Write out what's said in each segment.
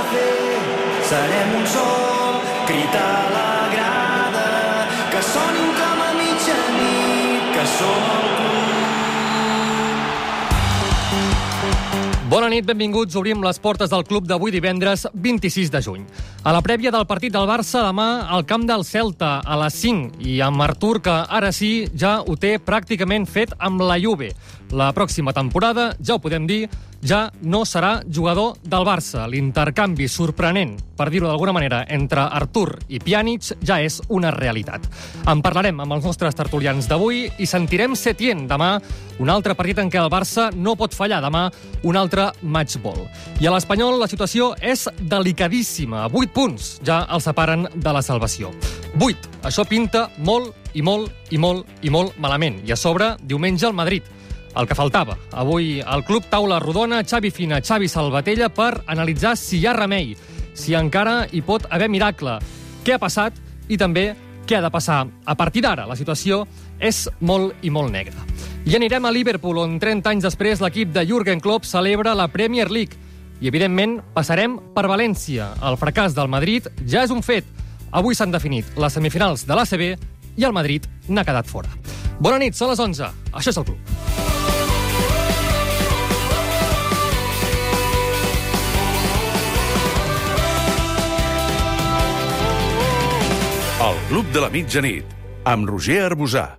fer. Serem un sol, crit a la grada, que sonin com a mitjanit, que som el club. Bona nit, benvinguts. Obrim les portes del club d'avui divendres 26 de juny. A la prèvia del partit del Barça demà al camp del Celta a les 5 i amb Artur, que ara sí ja ho té pràcticament fet amb la Juve. La pròxima temporada, ja ho podem dir, ja no serà jugador del Barça. L'intercanvi sorprenent, per dir-ho d'alguna manera, entre Artur i Pjanic ja és una realitat. En parlarem amb els nostres tertulians d'avui i sentirem Setién demà, un altre partit en què el Barça no pot fallar. Demà, un altre matchball. I a l'Espanyol la situació és delicadíssima. 8 punts ja els separen de la salvació. 8. Això pinta molt i molt i molt i molt malament. I a sobre, diumenge al Madrid. El que faltava. Avui al club taula rodona, Xavi Fina, Xavi Salvatella, per analitzar si hi ha remei, si encara hi pot haver miracle, què ha passat i també què ha de passar. A partir d'ara, la situació és molt i molt negra. I anirem a Liverpool, on 30 anys després l'equip de Jürgen Klopp celebra la Premier League. I, evidentment, passarem per València. El fracàs del Madrid ja és un fet. Avui s'han definit les semifinals de l'ACB i el Madrid n'ha quedat fora. Bona nit, són les 11. Això és el club. El Club de la Mitjanit, amb Roger Arbusà.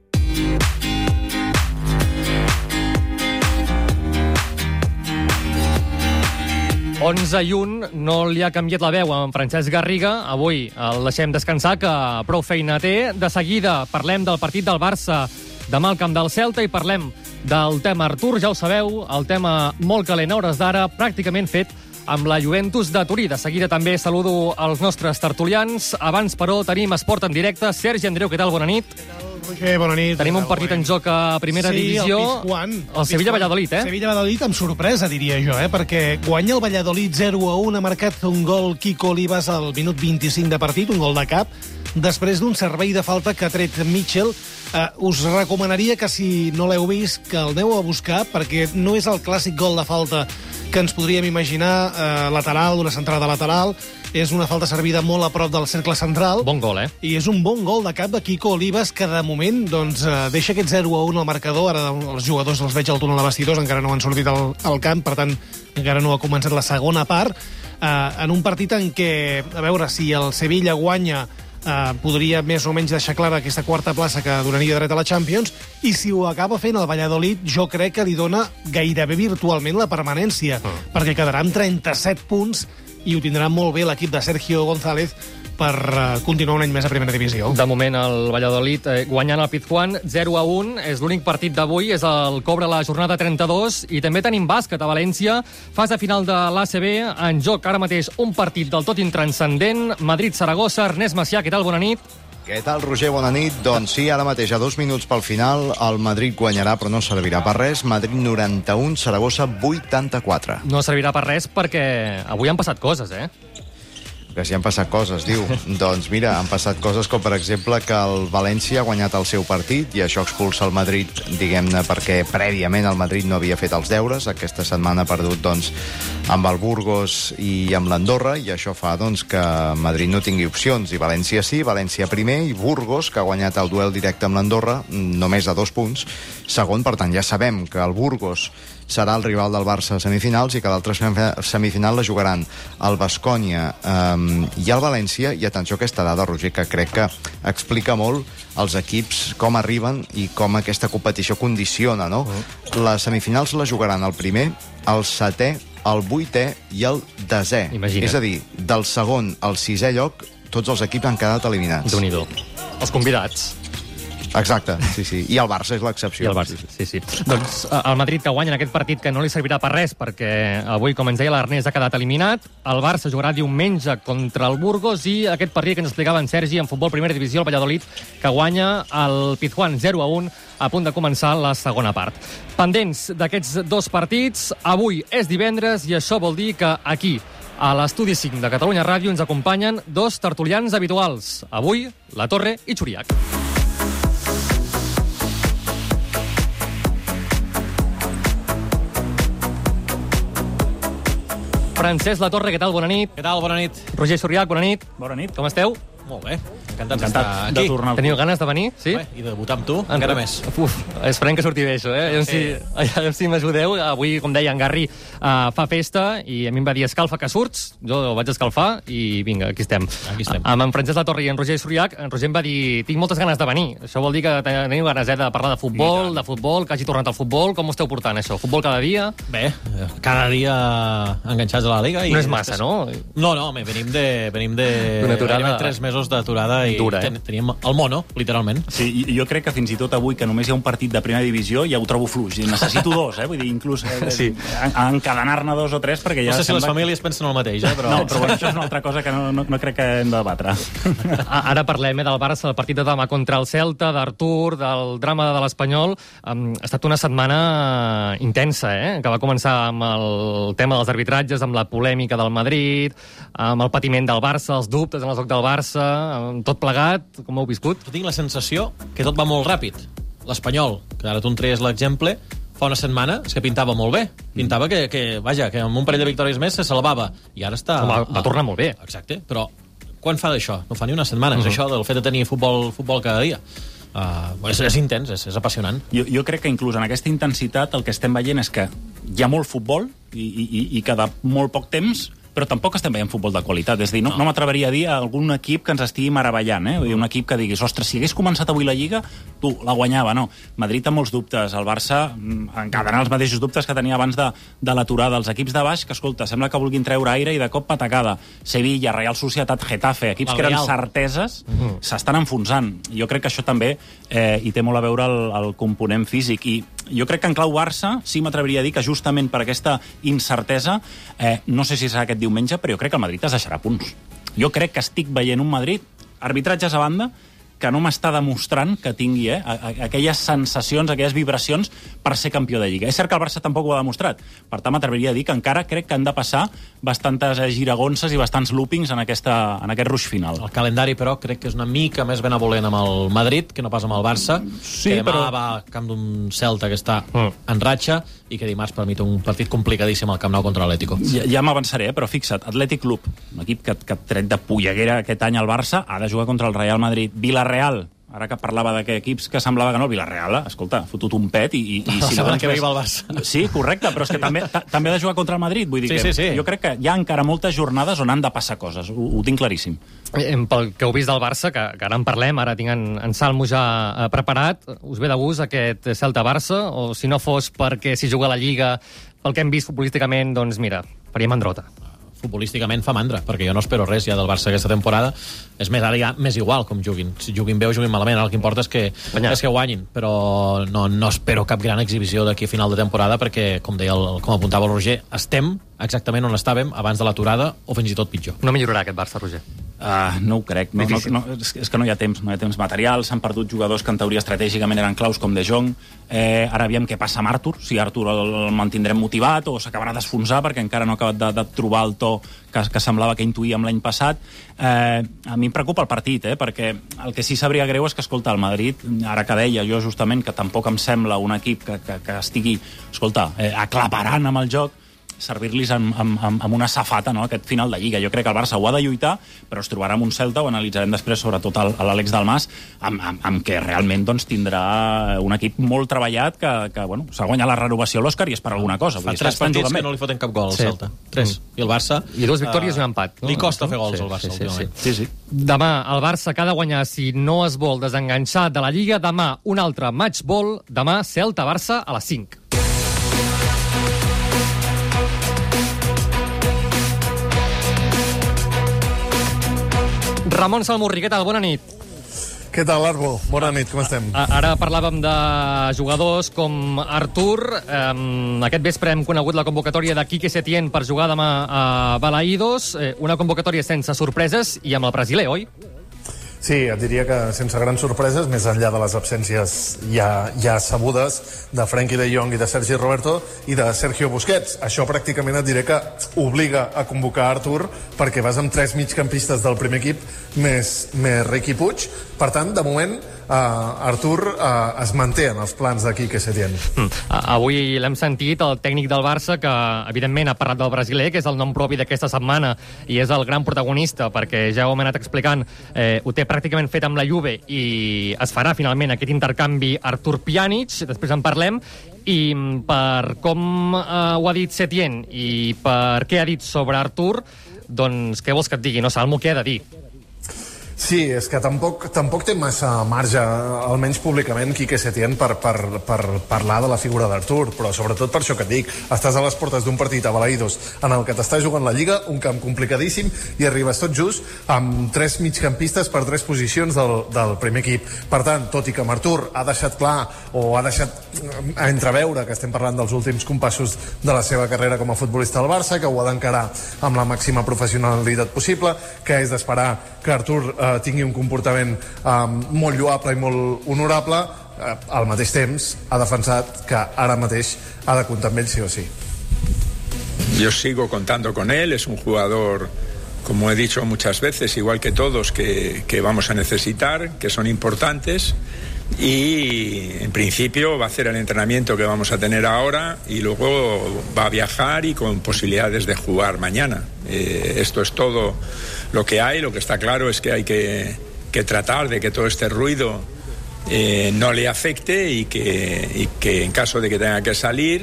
Onze i un, no li ha canviat la veu amb Francesc Garriga. Avui el deixem descansar, que prou feina té. De seguida parlem del partit del Barça demà al camp del Celta i parlem del tema Artur, ja ho sabeu, el tema molt calent a hores d'ara, pràcticament fet amb la Juventus de Turí. De seguida també saludo els nostres tertulians. Abans, però, tenim esport en directe. Sergi Andreu, què tal? Bona nit. Què tal, Roger? Bona nit. Tenim un partit en joc a primera divisió. Sí, el Pizjuán. El Sevilla-Valladolid, Sevilla-Valladolid amb sorpresa, diria jo, perquè guanya el Valladolid 0-1, ha marcat un gol Quico Olivas al minut 25 de partit, un gol de cap, després d'un servei de falta que ha tret Mitchell. Us recomanaria que, si no l'heu vist, que el aneu a buscar, perquè no és el clàssic gol de falta que ens podríem imaginar, lateral, una centrada lateral. És una falta servida molt a prop del cercle central. Bon gol, I és un bon gol de cap de Quico Olivas, que de moment deixa aquest 0-1 al marcador. Ara els jugadors els veig al túnel de vestidors, encara no han sortit al camp, per tant, encara no ha començat la segona part. En un partit en què, a veure, si el Sevilla guanya, podria més o menys deixar clara aquesta quarta plaça que donaria dret a la Champions, i si ho acaba fent el Valladolid, jo crec que li dona gairebé virtualment la permanència, perquè quedarà amb 37 punts i ho tindrà molt bé l'equip de Sergio González per continuar un any més a primera divisió. De moment el Valladolid guanyant el Pizjuán 0-1, és l'únic partit d'avui, és el cobre la jornada 32, i també tenim bàsquet a València, fase final de l'ACB, en joc ara mateix un partit del tot intranscendent, Madrid-Saragossa. Ernest Macià, què tal? Bona nit. Què tal, Roger? Bona nit. Doncs sí, ara mateix, a 2 minuts pel final, el Madrid guanyarà, però no servirà per res. Madrid 91, Saragossa 84. No servirà per res perquè avui han passat coses, Que si han passat coses, diu. Doncs mira, han passat coses com, per exemple, que el València ha guanyat el seu partit i això expulsa el Madrid, diguem-ne, perquè prèviament el Madrid no havia fet els deures. Aquesta setmana ha perdut, doncs, amb el Burgos i amb l'Andorra, i això fa, doncs, que Madrid no tingui opcions. I València sí, València primer, i Burgos, que ha guanyat el duel directe amb l'Andorra, només a 2 punts, segon. Per tant, ja sabem que el Burgos serà el rival del Barça a semifinals i que l'altra semifinal la jugaran el Baskonia i el València. I atenció a aquesta dada, Roger, que crec que explica molt els equips, com arriben i com aquesta competició condiciona, no? Les semifinals la jugaran el primer, el setè, el 8è i el 10è. Imagina't. És a dir, del segon al 6è lloc, tots els equips han quedat eliminats. Déu-n'hi-do. Els convidats. Exacte, sí. I el Barça és l'excepció. I el Barça, sí. Doncs el Madrid, que guanya en aquest partit, que no li servirà per res, perquè avui, com ens deia l'Ernest, ha quedat eliminat. El Barça jugarà diumenge contra el Burgos, i aquest partit que ens explicava en Sergi, en futbol primera divisió, el Valladolid, que guanya el Pizjuán 0-1, a punt de començar la segona part. Pendents d'aquests dos partits, avui és divendres, i això vol dir que aquí, a l'Estudi 5 de Catalunya Ràdio, ens acompanyen dos tertulians habituals. Avui, La Torre i Xuriac. Francesc Latorre, què tal? Bona nit. Què tal? Bona nit. Roger Suriac, bona nit. Bona nit. Com esteu? Molt bé. Encantat d'estar de aquí. tornar al Teniu ganes de venir? Sí? Bé, i de votar amb tu, encara més. Uf, esperem que surti bé, això, eh? Aviam si m'ajudeu. Avui, com deia, en Garri fa festa i a mi em va dir escalfa que surts. Jo el vaig escalfar i vinga, aquí estem. Aquí estem. Amb en Francesc Latorre i en Roger Suriac, en Roger em va dir tinc moltes ganes de venir. Això vol dir que teniu ganes de parlar de futbol, que hagi tornat al futbol. Com ho esteu portant, això? Futbol cada dia? Bé, cada dia enganxats a la Liga. No és massa, no? No, home, venim de Una aturada gairebé 3 mesos d'aturada i dura, teníem el mono, literalment. Sí, jo crec que fins i tot avui, que només hi ha un partit de primera divisió, ja ho trobo fluix. I necessito dos, vull dir, inclús encadenar-ne 2 o 3, perquè ja... No sé si les sembla famílies pensen el mateix, però... No, però bueno, això és una altra cosa que no crec que hem de debatre. Ara parlem del Barça, del partit de demà contra el Celta, d'Artur, del drama de l'Espanyol. Ha estat una setmana intensa, que va començar amb el tema dels arbitratges, amb la polèmica del Madrid, amb el patiment del Barça, els dubtes en el joc del Barça, amb tot plegat. Com ho heu viscut? Jo tinc la sensació que tot va molt ràpid. L'Espanyol, que ara tu en treies l'exemple, fa una setmana és que pintava molt bé. Pintava que amb un parell de victòries més se salvava. I ara està... Va tornar molt bé. Exacte, però quan fa d'això? No fa ni una setmana. És això del fet de tenir futbol cada dia. És intens, és apassionant. Jo crec que inclús en aquesta intensitat el que estem veient és que hi ha molt futbol i que de molt poc temps, però tampoc estem veient futbol de qualitat. És a dir, no m'atreveria a dir a algun equip que ens estigui meravellant, Vull dir, un equip que diguis, ostres, si hagués començat avui la Lliga, tu, la guanyava, no. Madrid amb molts dubtes, el Barça encadenant els mateixos dubtes que tenia abans de l'aturada. Els equips de baix, que, escolta, sembla que vulguin treure aire i de cop patacada. Sevilla, Real Societat, Getafe, equips que eren certeses, s'estan enfonsant. Jo crec que això també hi té molt a veure el component físic. I jo crec que en clau Barça sí m'atreviria a dir que justament per aquesta incertesa, no sé si serà aquest diumenge, però jo crec que el Madrid es deixarà punts. Jo crec que estic veient un Madrid, arbitratges a banda, que no m'està demostrant que tingui aquelles sensacions, aquelles vibracions per ser campió de Lliga. És cert que el Barça tampoc ho ha demostrat. Per tant, m'atreviria a dir que encara crec que han de passar bastantes giragonses i bastants loopings en aquest ruix final. El calendari, però, crec que és una mica més benevolent amb el Madrid que no pas amb el Barça, sí, que demà va al camp d'un Celta que està en ratxa i que dimarts per mi té un partit complicadíssim al Camp Nou contra l'Atlético. Ja m'avançaré, però fixa't, Atlètic Club, un equip que tret de polleguera aquest any al Barça, ha de jugar contra el Real Madrid. Villarreal, ara que parlava d'equips que semblava que no, el Villarreal, escolta, ha fotut un pet i si no, que viva el Barça. Sí, correcte, però és que també ha de jugar contra el Madrid, vull dir que jo crec que hi ha encara moltes jornades on han de passar coses, ho tinc claríssim. Pel que heu vist del Barça, que ara en parlem, ara tinc en Salmo ja preparat, us ve de gust aquest Celta-Barça, o si no fos perquè si juga a la Lliga, pel que hem vist futbolísticament, doncs mira, faria mandrota. Futbolísticament fa mandra, perquè jo no espero res ja del Barça aquesta temporada. És més, ara ja més igual com juguin. Si juguin bé o juguin malament, el que importa és que guanyin, però no espero cap gran exhibició d'aquí a final de temporada perquè, com apuntava el Roger, estem exactament on estàvem abans de l'aturada o fins i tot pitjor. No millorarà aquest Barça, Roger? No ho crec. És que no hi ha temps material, s'han perdut jugadors que en teoria estratègicament eren claus com De Jong. Ara aviam què passa amb Artur, si Artur el mantindrem motivat o s'acabarà d'esfonsar perquè encara no ha acabat de trobar el to que semblava que intuïem l'any passat. A mi em preocupa el partit, perquè el que sí sabria greu és que, escolta, el Madrid, ara que deia jo justament que tampoc em sembla un equip que estigui, escolta, aclaparant amb el joc, servir-los amb una safata, no?, aquest final de Lliga. Jo crec que el Barça ho ha de lluitar, però es trobarà amb un Celta, ho analitzarem després, sobretot l'Àlex Dalmas, amb què realment doncs, tindrà un equip molt treballat que bueno, s'ha guanyat la renovació a l'Òscar i és per alguna cosa. Fa 3 partits que no li foten cap gol al Celta. 3. I el Barça... I 2 victòries i un empat. Li costa fer gols al Barça últimament. Sí. Demà el Barça que ha de guanyar si no es vol desenganxar de la Lliga. Demà un altre match ball. Demà Celta-Barça a les 5. Ramon Salmurri, què tal? Bona nit. Què tal, Arbo? Bona nit, com estem? Ara parlàvem de jugadors com Artur. Aquest vespre hem conegut la convocatòria de Quique Setién per jugar demà a Balaïdos. Una convocatòria sense sorpreses i amb el brasiler, oi? Sí, et diria que sense grans sorpreses, més enllà de les absències ja sabudes de Frenkie de Jong i de Sergi Roberto i de Sergio Busquets. Això pràcticament et diré que obliga a convocar Artur perquè vas amb 3 migcampistes del primer equip més Riqui Puig. Per tant, de moment, Artur es manté en els plans de Quique Setién. Avui l'hem sentit, el tècnic del Barça, que evidentment ha parlat del brasiler, que és el nom propi d'aquesta setmana i és el gran protagonista, perquè ja ho hem anat explicant, ho té pràcticament fet amb la Juve i es farà finalment aquest intercanvi Artur-Pjanic, després en parlem, i per com ho ha dit Setién i per què ha dit sobre Artur, doncs què vols que et digui? No, Salmo, què ha de dir? Sí, és que tampoc té massa marge, almenys públicament, Quique Setién per parlar de la figura d'Artur, però sobretot per això que et dic, estàs a les portes d'un partit a Balaïdos en el que t'està jugant la Lliga, un camp complicadíssim, i arribes tot just amb 3 migcampistes per 3 posicions del primer equip. Per tant, tot i que Artur ha deixat clar o ha deixat entreveure que estem parlant dels últims compassos de la seva carrera com a futbolista del Barça, que ho ha d'encarar amb la màxima professionalitat possible, que és d'esperar que Artur tingui un comportament molt lloable i molt honorable, al mateix temps ha defensat que ara mateix ha de comptar amb ell sí o sí. Yo sigo contando con él, es un jugador, como he dicho muchas veces, igual que todos, que vamos a necesitar, que son importantes, y en principio va a hacer el entrenamiento que vamos a tener ahora y luego va a viajar y con posibilidades de jugar mañana. Esto es todo lo que hay. Lo que está claro es que hay que tratar de que todo este ruido no le afecte y que en caso de que tenga que salir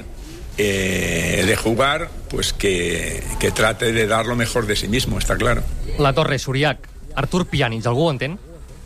de jugar, pues que trate de dar lo mejor de sí mismo, está claro. La Torre, Suriac, Artur-Pjanic, algú ho entén?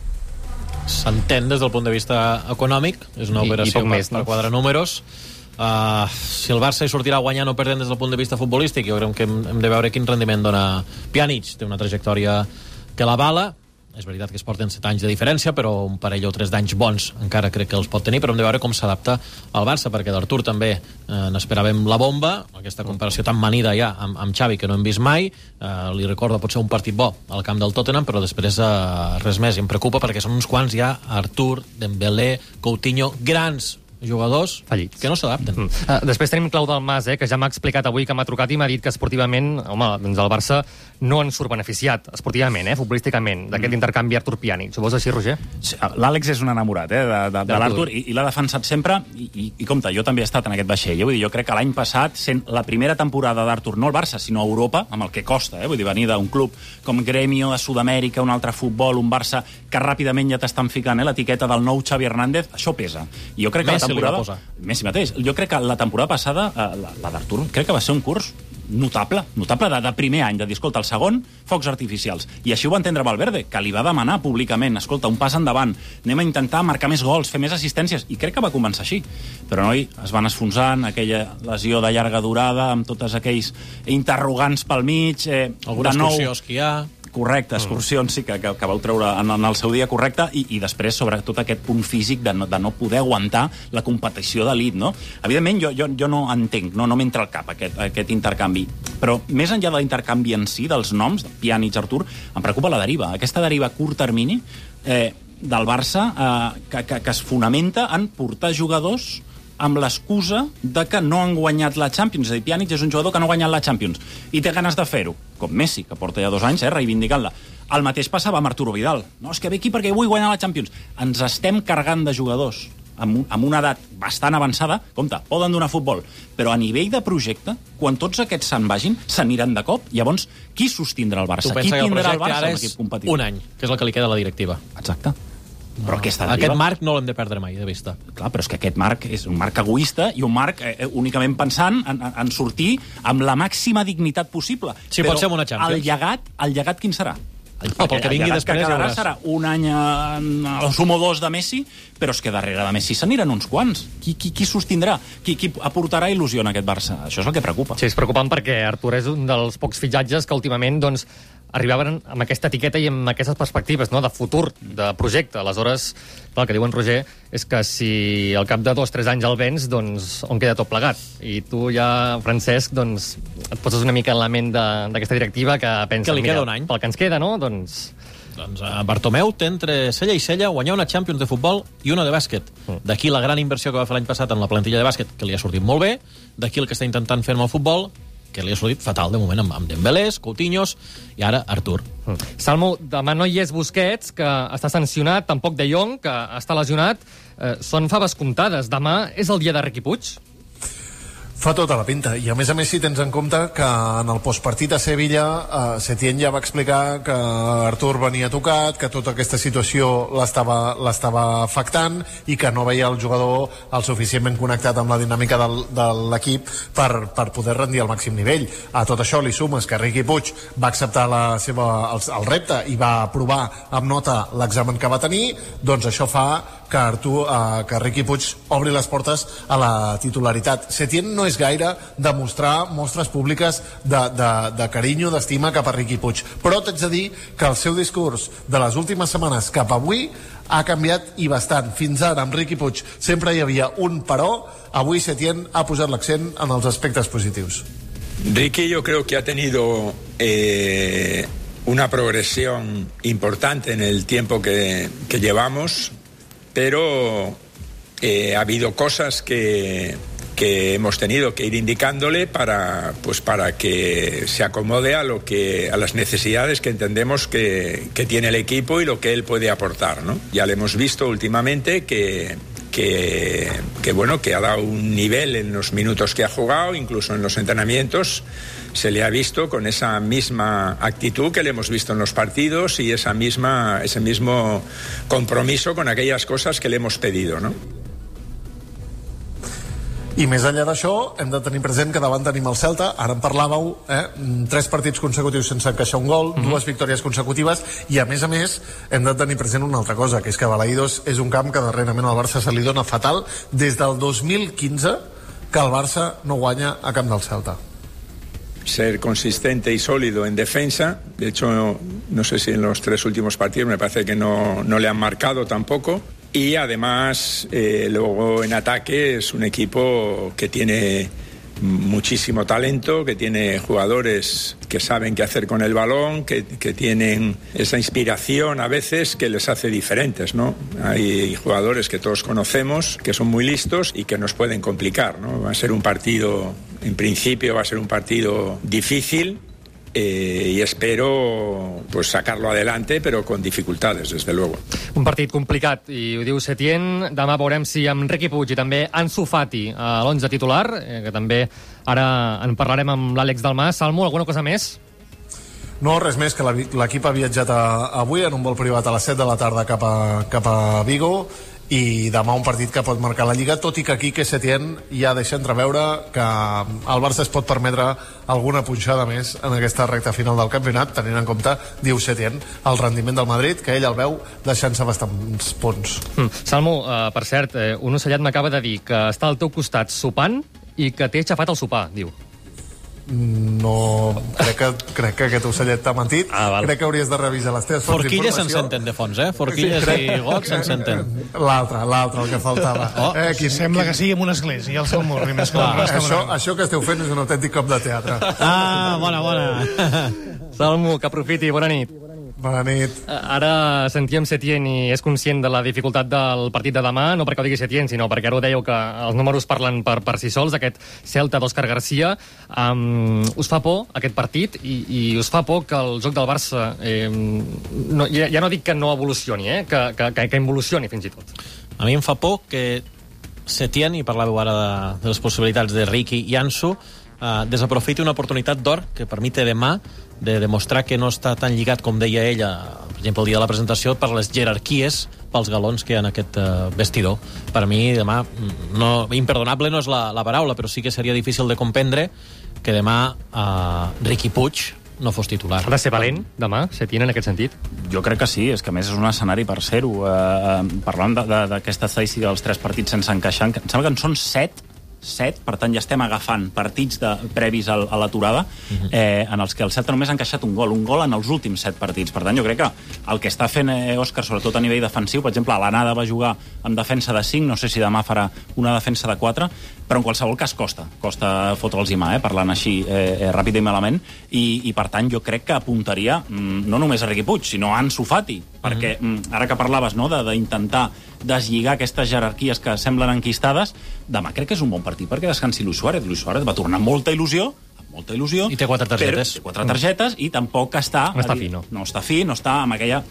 S'entén des del punt de vista econòmic, és una operació per quadrar números. Si el Barça hi sortirà guanyant o perdent des del punt de vista futbolístic, jo crec que hem de veure quin rendiment dona Pjanic. Té una trajectòria que l'avala. És veritat que es porten 7 anys de diferència, però un parell o 3 d'anys bons encara crec que els pot tenir, però hem de veure com s'adapta al Barça, perquè d'Artur també n'esperàvem la bomba, aquesta comparació tan manida ja amb Xavi que no hem vist mai. Li recorda potser un partit bo al camp del Tottenham, però després res més, i em preocupa perquè són uns quants ja, Artur, Dembélé, Coutinho, grans jugadors fallits, que no s'adapten. Després tenim Clau Dalmas, que ja m'ha explicat avui, que m'ha trucat i m'ha dit que esportivament, home, doncs el Barça no en surt beneficiat, esportivament, futbolísticament, d'aquest intercanvi Artur-Pjanic. Ho veus així, Roger? Sí, l'Àlex és un enamorat de l'Artur i l'ha defensat sempre, i compte, jo també he estat en aquest vaixell. Vull dir, jo crec que l'any passat, sent la primera temporada d'Artur, no al Barça, sinó a Europa, amb el que costa, vull dir, venir d'un club com Gremio de Sud-amèrica, un altre futbol, un Barça que ràpidament ja t'estan ficant l'etiqueta del nou Xavi Hernández, això pesa. I jo crec que Messi mateix. Jo crec que la temporada passada, la d'Artur, crec que va ser un curs notable de primer any, de dir, escolta, el segon, focs artificials. I així ho va entendre Valverde, que li va demanar públicament, escolta, un pas endavant, anem a intentar marcar més gols, fer més assistències, i crec que va començar així. Però, noi, es van esfonsant, aquella lesió de llarga durada, amb tots aquells interrogants pel mig, algunes excursions que hi ha. Correcte, excursions, sí, que vau treure en el seu dia, correcte, i després, sobretot, aquest punt físic de no poder aguantar la competició d'elit, no? Evidentment, jo no entenc, no m'entra al cap aquest intercanvi, però més enllà de l'intercanvi en si, dels noms, Pjanic, Artur, em preocupa la deriva, aquesta deriva a curt termini del Barça que es fonamenta en portar jugadors amb l'excusa de que no han guanyat la Champions. És a dir, Pjanic és un jugador que no ha guanyat la Champions i té ganes de fer-ho, com Messi, que porta ja 2 anys reivindicant-la. El mateix passava amb Arturo Vidal. No, és que ve aquí perquè vull guanyar la Champions. Ens estem carregant de jugadors amb una edat bastant avançada. Compte, poden donar futbol, però a nivell de projecte, quan tots aquests se'n vagin, s'aniran de cop. Llavors, qui sostindrà el Barça? Qui tindrà el Barça amb equip competitiu? Un any, que és el que li queda a la directiva. Exacte. Però aquest marc no l'hem de perdre mai de vista. Clar, però és que aquest marc és un marc egoista i un marc únicament pensant en sortir amb la màxima dignitat possible. Sí, pot ser amb una Champions. El llegat quin serà? Pel que vingui després ja veuràs. Serà un any al sumo 2 de Messi, però és que darrere de Messi s'aniran uns quants. Qui sostindrà? Qui aportarà il·lusió en aquest Barça? Això és el que preocupa. Sí, és preocupant perquè Artur és un dels pocs fitxatges que últimament arribaven amb aquesta etiqueta i amb aquestes perspectives, no?, de futur, de projecte. Aleshores, el que diu en Roger és que si al cap de 2 o 3 anys el vens, doncs on queda tot plegat? I tu ja, Francesc, doncs et poses una mica en la ment d'aquesta directiva que pensa, que li queda un any. Pel que ens queda, no?, doncs Doncs Bartomeu té entre cella i cella guanyar una Champions de futbol i una de bàsquet. D'aquí la gran inversió que va fer l'any passat en la plantilla de bàsquet, que li ha sortit molt bé, d'aquí el que està intentant fer amb el futbol, que li ha sortit fatal de moment amb Dembélés, Coutinhos i ara Artur. Salmo, demà no hi és Busquets, que està sancionat, tampoc De Jong, que està lesionat. Són faves comptades. Demà és el dia de Riqui Puig? Fa tota la pinta, i a més, si tens en compte que en el postpartit a Sevilla Setién ja va explicar que Artur venia tocat, que tota aquesta situació l'estava afectant i que no veia el jugador el suficientment connectat amb la dinàmica de l'equip per poder rendir al màxim nivell. A tot això li sumes que Riqui Puig va acceptar el repte i va aprovar amb nota l'examen que va tenir, doncs això fa que Riqui Puig obri les portes a la titularitat. Setién no és gaire de mostrar mostres públiques de carinyo, d'estima cap a Riqui Puig, però t'haig de dir que el seu discurs de les últimes setmanes cap avui ha canviat i bastant. Fins ara amb Riqui Puig sempre hi havia un però, avui Setién ha posat l'accent en els aspectes positius. Riqui yo creo que ha tenido una progresión importante en el tiempo que llevamos, pero ha habido cosas que hemos tenido que ir indicándole para que se acomode a las necesidades que entendemos que tiene el equipo y lo que él puede aportar, ¿no? Ya le hemos visto últimamente que ha dado un nivel en los minutos que ha jugado, incluso en los entrenamientos se le ha visto con esa misma actitud que le hemos visto en los partidos y ese mismo compromiso con aquellas cosas que le hemos pedido, ¿no? I més enllà d'això, hem de tenir present que davant tenim el Celta, ara en parlàveu, 3 partits consecutius sense encaixar un gol, 2 victòries consecutives, i a més, hem de tenir present una altra cosa, que és que Balaïdos és un camp que darrerament al Barça se li dona fatal, des del 2015 que el Barça no guanya a camp del Celta. Ser consistente y sólido en defensa, de hecho, no sé si en los 3 últimos partidos me parece que no le han marcado tampoco. Y además luego en ataque es un equipo que tiene muchísimo talento, que tiene jugadores que saben qué hacer con el balón, que tienen esa inspiración a veces que les hace diferentes, ¿no? Hay jugadores que todos conocemos, que son muy listos y que nos pueden complicar, ¿no? Va a ser un partido, en principio va a ser un partido difícil, y espero sacarlo adelante, pero con dificultades, desde luego. Un partit complicat, i ho diu Setién. Demà veurem si amb Riqui Puig i també Ansu Fati a l'11 titular, que també ara en parlarem amb l'Àlex Dalmàs. Salmo, alguna cosa més? No, res més, que l'equip ha viatjat avui en un vol privat a les 7 de la tarda cap a Vigo, i demà un partit que pot marcar la Lliga, tot i que aquí Setién ja deixa entreveure que el Barça es pot permetre alguna punxada més en aquesta recta final del campionat, tenint en compte, diu Setién, el rendiment del Madrid, que ell el veu deixant-se bastants punts. Salmo, per cert, un ocellet m'acaba de dir que està al teu costat sopant i que t'he aixafat el sopar, diu. No, crec que aquest ocellet t'ha mentit. Crec que hauries de revisar les teves fonts d'informació. Forquilles se'n senten de fons, Forquilles i gots se'n senten. L'altre, el que faltava. Sembla que sigui en una església, el Salmó, més que un restaurant. Això que esteu fent és un autèntic cop de teatre. Bona. Salmo, que aprofiti, bona nit. Bona nit. Ara sentíem Setién i és conscient de la dificultat del partit de demà, no perquè ho digui Setién, sinó perquè ara ho dèieu que els números parlen per si sols, aquest Celta d'Òscar Garcia. Us fa por aquest partit i us fa por que el joc del Barça ja no dic que no evolucioni, que involucioni fins i tot. A mi em fa por que Setién, i parlàveu ara de les possibilitats de Riqui i Ansu, desaprofiti una oportunitat d'or que per mi té demà de demostrar que no està tan lligat, com deia ella, per exemple, el dia de la presentació, per les jerarquies, pels galons que hi ha en aquest vestidor. Per mi, demà, imperdonable no és la paraula, però sí que seria difícil de comprendre que demà Riqui Puig no fos titular. Ha de ser valent, demà, Setién, en aquest sentit? Jo crec que sí, és que a més és un escenari per ser-ho. Parlant d'aquesta estadística dels 3 partits sense encaixar, em sembla que en són 7 7, per tant ja estem agafant partits previs a l'aturada en els que el Celta només ha encaixat un gol en els últims 7 partits. Per tant, jo crec que el que està fent Òscar, sobretot a nivell defensiu, per exemple, a l'anada va jugar amb defensa de 5, no sé si demà farà una defensa de 4, però en qualsevol cas costa fotre'ls mà, parlant així ràpid i malament, i per tant jo crec que apuntaria no només a Riqui Puig, sinó a Ansu Fati, perquè ara que parlaves d'intentar deslligar aquestes jerarquies que semblen enquistades, demà crec que és un bon partit perquè descansi Luis Suárez. Luis Suárez va tornar amb molta il·lusió, i té 4 targetes. Té 4 targetes i tampoc està... No està fi, no? No està fi, no està amb aquella,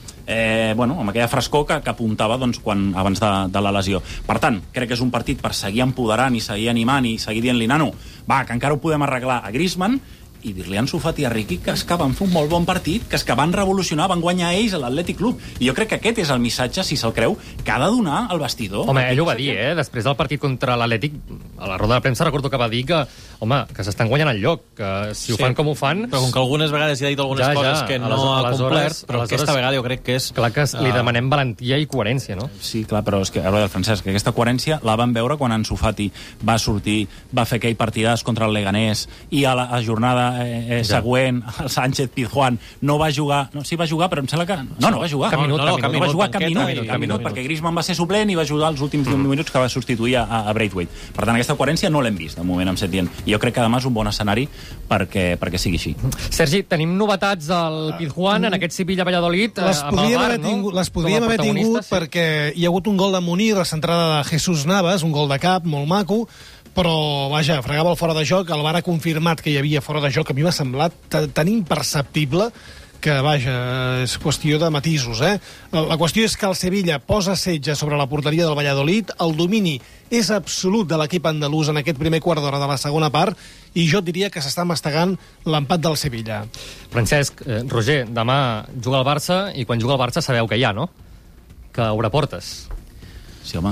amb aquella frescor que apuntava abans de la lesió. Per tant, crec que és un partit per seguir empoderant i seguir animant i seguir dient-li, nano, va, que encara ho podem arreglar a Griezmann, i dir-li a Ansu Fati i a Riqui que és que van fer un molt bon partit, que és que van revolucionar, van guanyar ells a l'Atlètic Club. I jo crec que aquest és el missatge, si se'l creu, que ha de donar al vestidor. Home, ell ho va dir, després del partit contra l'Atlètic, a la roda de premsa recordo que va dir que, que s'estan guanyant el lloc, que si ho fan com ho fan... Però com que algunes vegades ha dit algunes coses que no ha complert, però aquesta vegada jo crec que és... Clar que li demanem valentia i coherència, no? Sí, clar, però és que, a veure, Francesc, aquesta coherència la vam veure quan Ansu Fati va sortir, va fer aquell partidàs contra el Leganés, i a la jornada següent, el Sánchez Pizjuán no va jugar, no, sí va jugar, però em sembla que... No va jugar. Cap minut, va jugar cap minut, perquè Griezmann va ser suplent i va jugar els últims 10 minuts que va substituir a Braithwaite. Per tant, aquesta coherència no l'hem vist, de moment, amb Setién. I jo crec que demà és un bon escenari perquè sigui així. Sergi, tenim novetats al Pizjuán, en aquest Sevilla-Valladolid, amb el VAR, no? Les podríem haver tingut perquè hi ha hagut un gol de Munir, la centrada de Jesús Navas, un gol de cap, molt maco, però, vaja, fregava el fora de joc, el VAR ha confirmat que hi havia fora de joc, a mi m'ha semblat tan imperceptible que, vaja, és qüestió de matisos, La qüestió és que el Sevilla posa setge sobre la porteria del Valladolid, el domini és absolut de l'equip andalús en aquest primer quart d'hora de la segona part, i jo diria que s'està mastegant l'empat del Sevilla. Francesc, Roger, demà juga el Barça, i quan juga el Barça sabeu que hi ha, no? Que obre portes. Sí, home,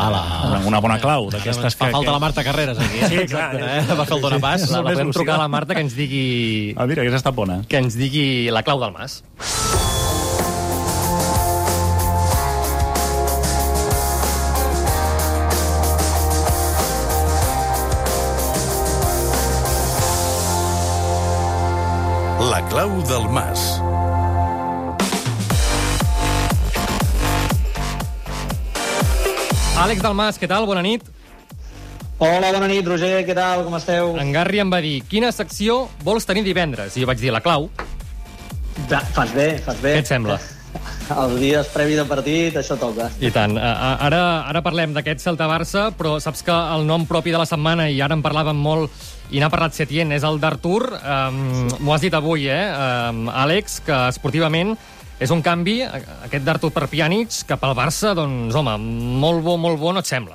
una bona clau d'aquestes que... Fa falta la Marta Carreras aquí. Sí, clar. Va fer el donapàs. La podem trucar a la Marta que ens digui... Mira, aquesta està bona. Que ens digui la clau del mas. La clau del mas. Àlex Dalmas, què tal? Bona nit. Hola, bona nit, Roger, què tal? Com esteu? En Garri em va dir, quina secció vols tenir divendres? I jo vaig dir, la clau. Fas bé. Què et sembla? Els dies previ de partit, això toca. I tant. Ara parlem d'aquest Celta-Barça, però saps que el nom propi de la setmana, i ara en parlàvem molt, i n'ha parlat Setién, és el d'Artur. M'ho has dit avui, Àlex, que esportivament és un canvi, aquest d'Artur per Pjanic, cap al Barça, doncs, home, molt bo no et sembla?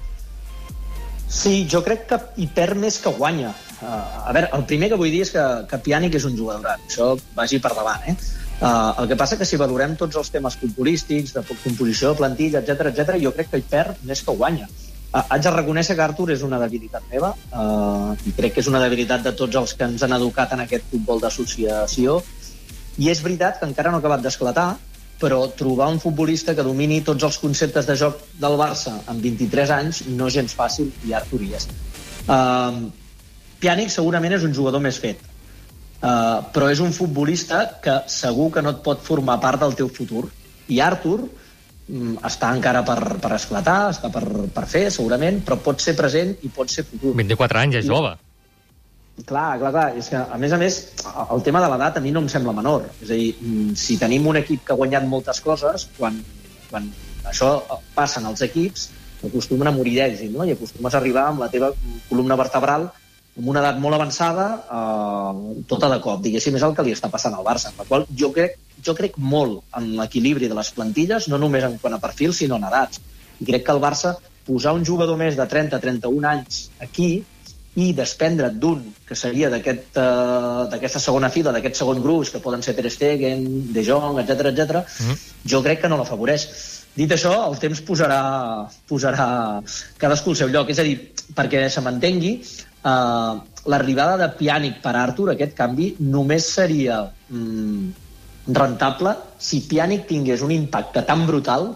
Sí, jo crec que hi perd més que guanya. A veure, el primer que vull dir és que Pjanic és un jugador, això vagi per davant, el que passa que si valorem tots els temes futbolístics, de composició de plantilla, etc, jo crec que hi perd més que guanya. Haig de reconèixer que Artur és una debilitat meva, i crec que és una debilitat de tots els que ens han educat en aquest futbol d'associació, i és veritat que encara no ha acabat d'esclatar, però trobar un futbolista que domini tots els conceptes de joc del Barça amb 23 anys no és gens fàcil, i Artur hi és. Pjanic segurament és un jugador més fet, però és un futbolista que segur que no et pot formar part del teu futur. I Artur està encara per esclatar, està per fer, segurament, però pot ser present i pot ser futur. 24 anys, és jove. Clar. És que, a més, el tema de l'edat a mi no em sembla menor. És a dir, si tenim un equip que ha guanyat moltes coses, quan això passa en els equips, acostumen a morir d'èxit, no? I acostumes a arribar amb la teva columna vertebral amb una edat molt avançada, tota de cop, diguéssim, és el que li està passant al Barça. Per la qual jo crec molt en l'equilibri de les plantilles, no només en quant a perfil, sinó en edats. I crec que el Barça, posar un jugador més de 30-31 anys aquí, i desprendre't d'un, que seria d'aquesta segona fila, d'aquest segon gruix, que poden ser Ter Stegen, De Jong, etc, jo crec que no l'afavoreix. Dit això, el temps posarà cadascú al seu lloc. És a dir, perquè se m'entengui, l'arribada de Pjanic per Artur, aquest canvi, només seria rentable si Pjanic tingués un impacte tan brutal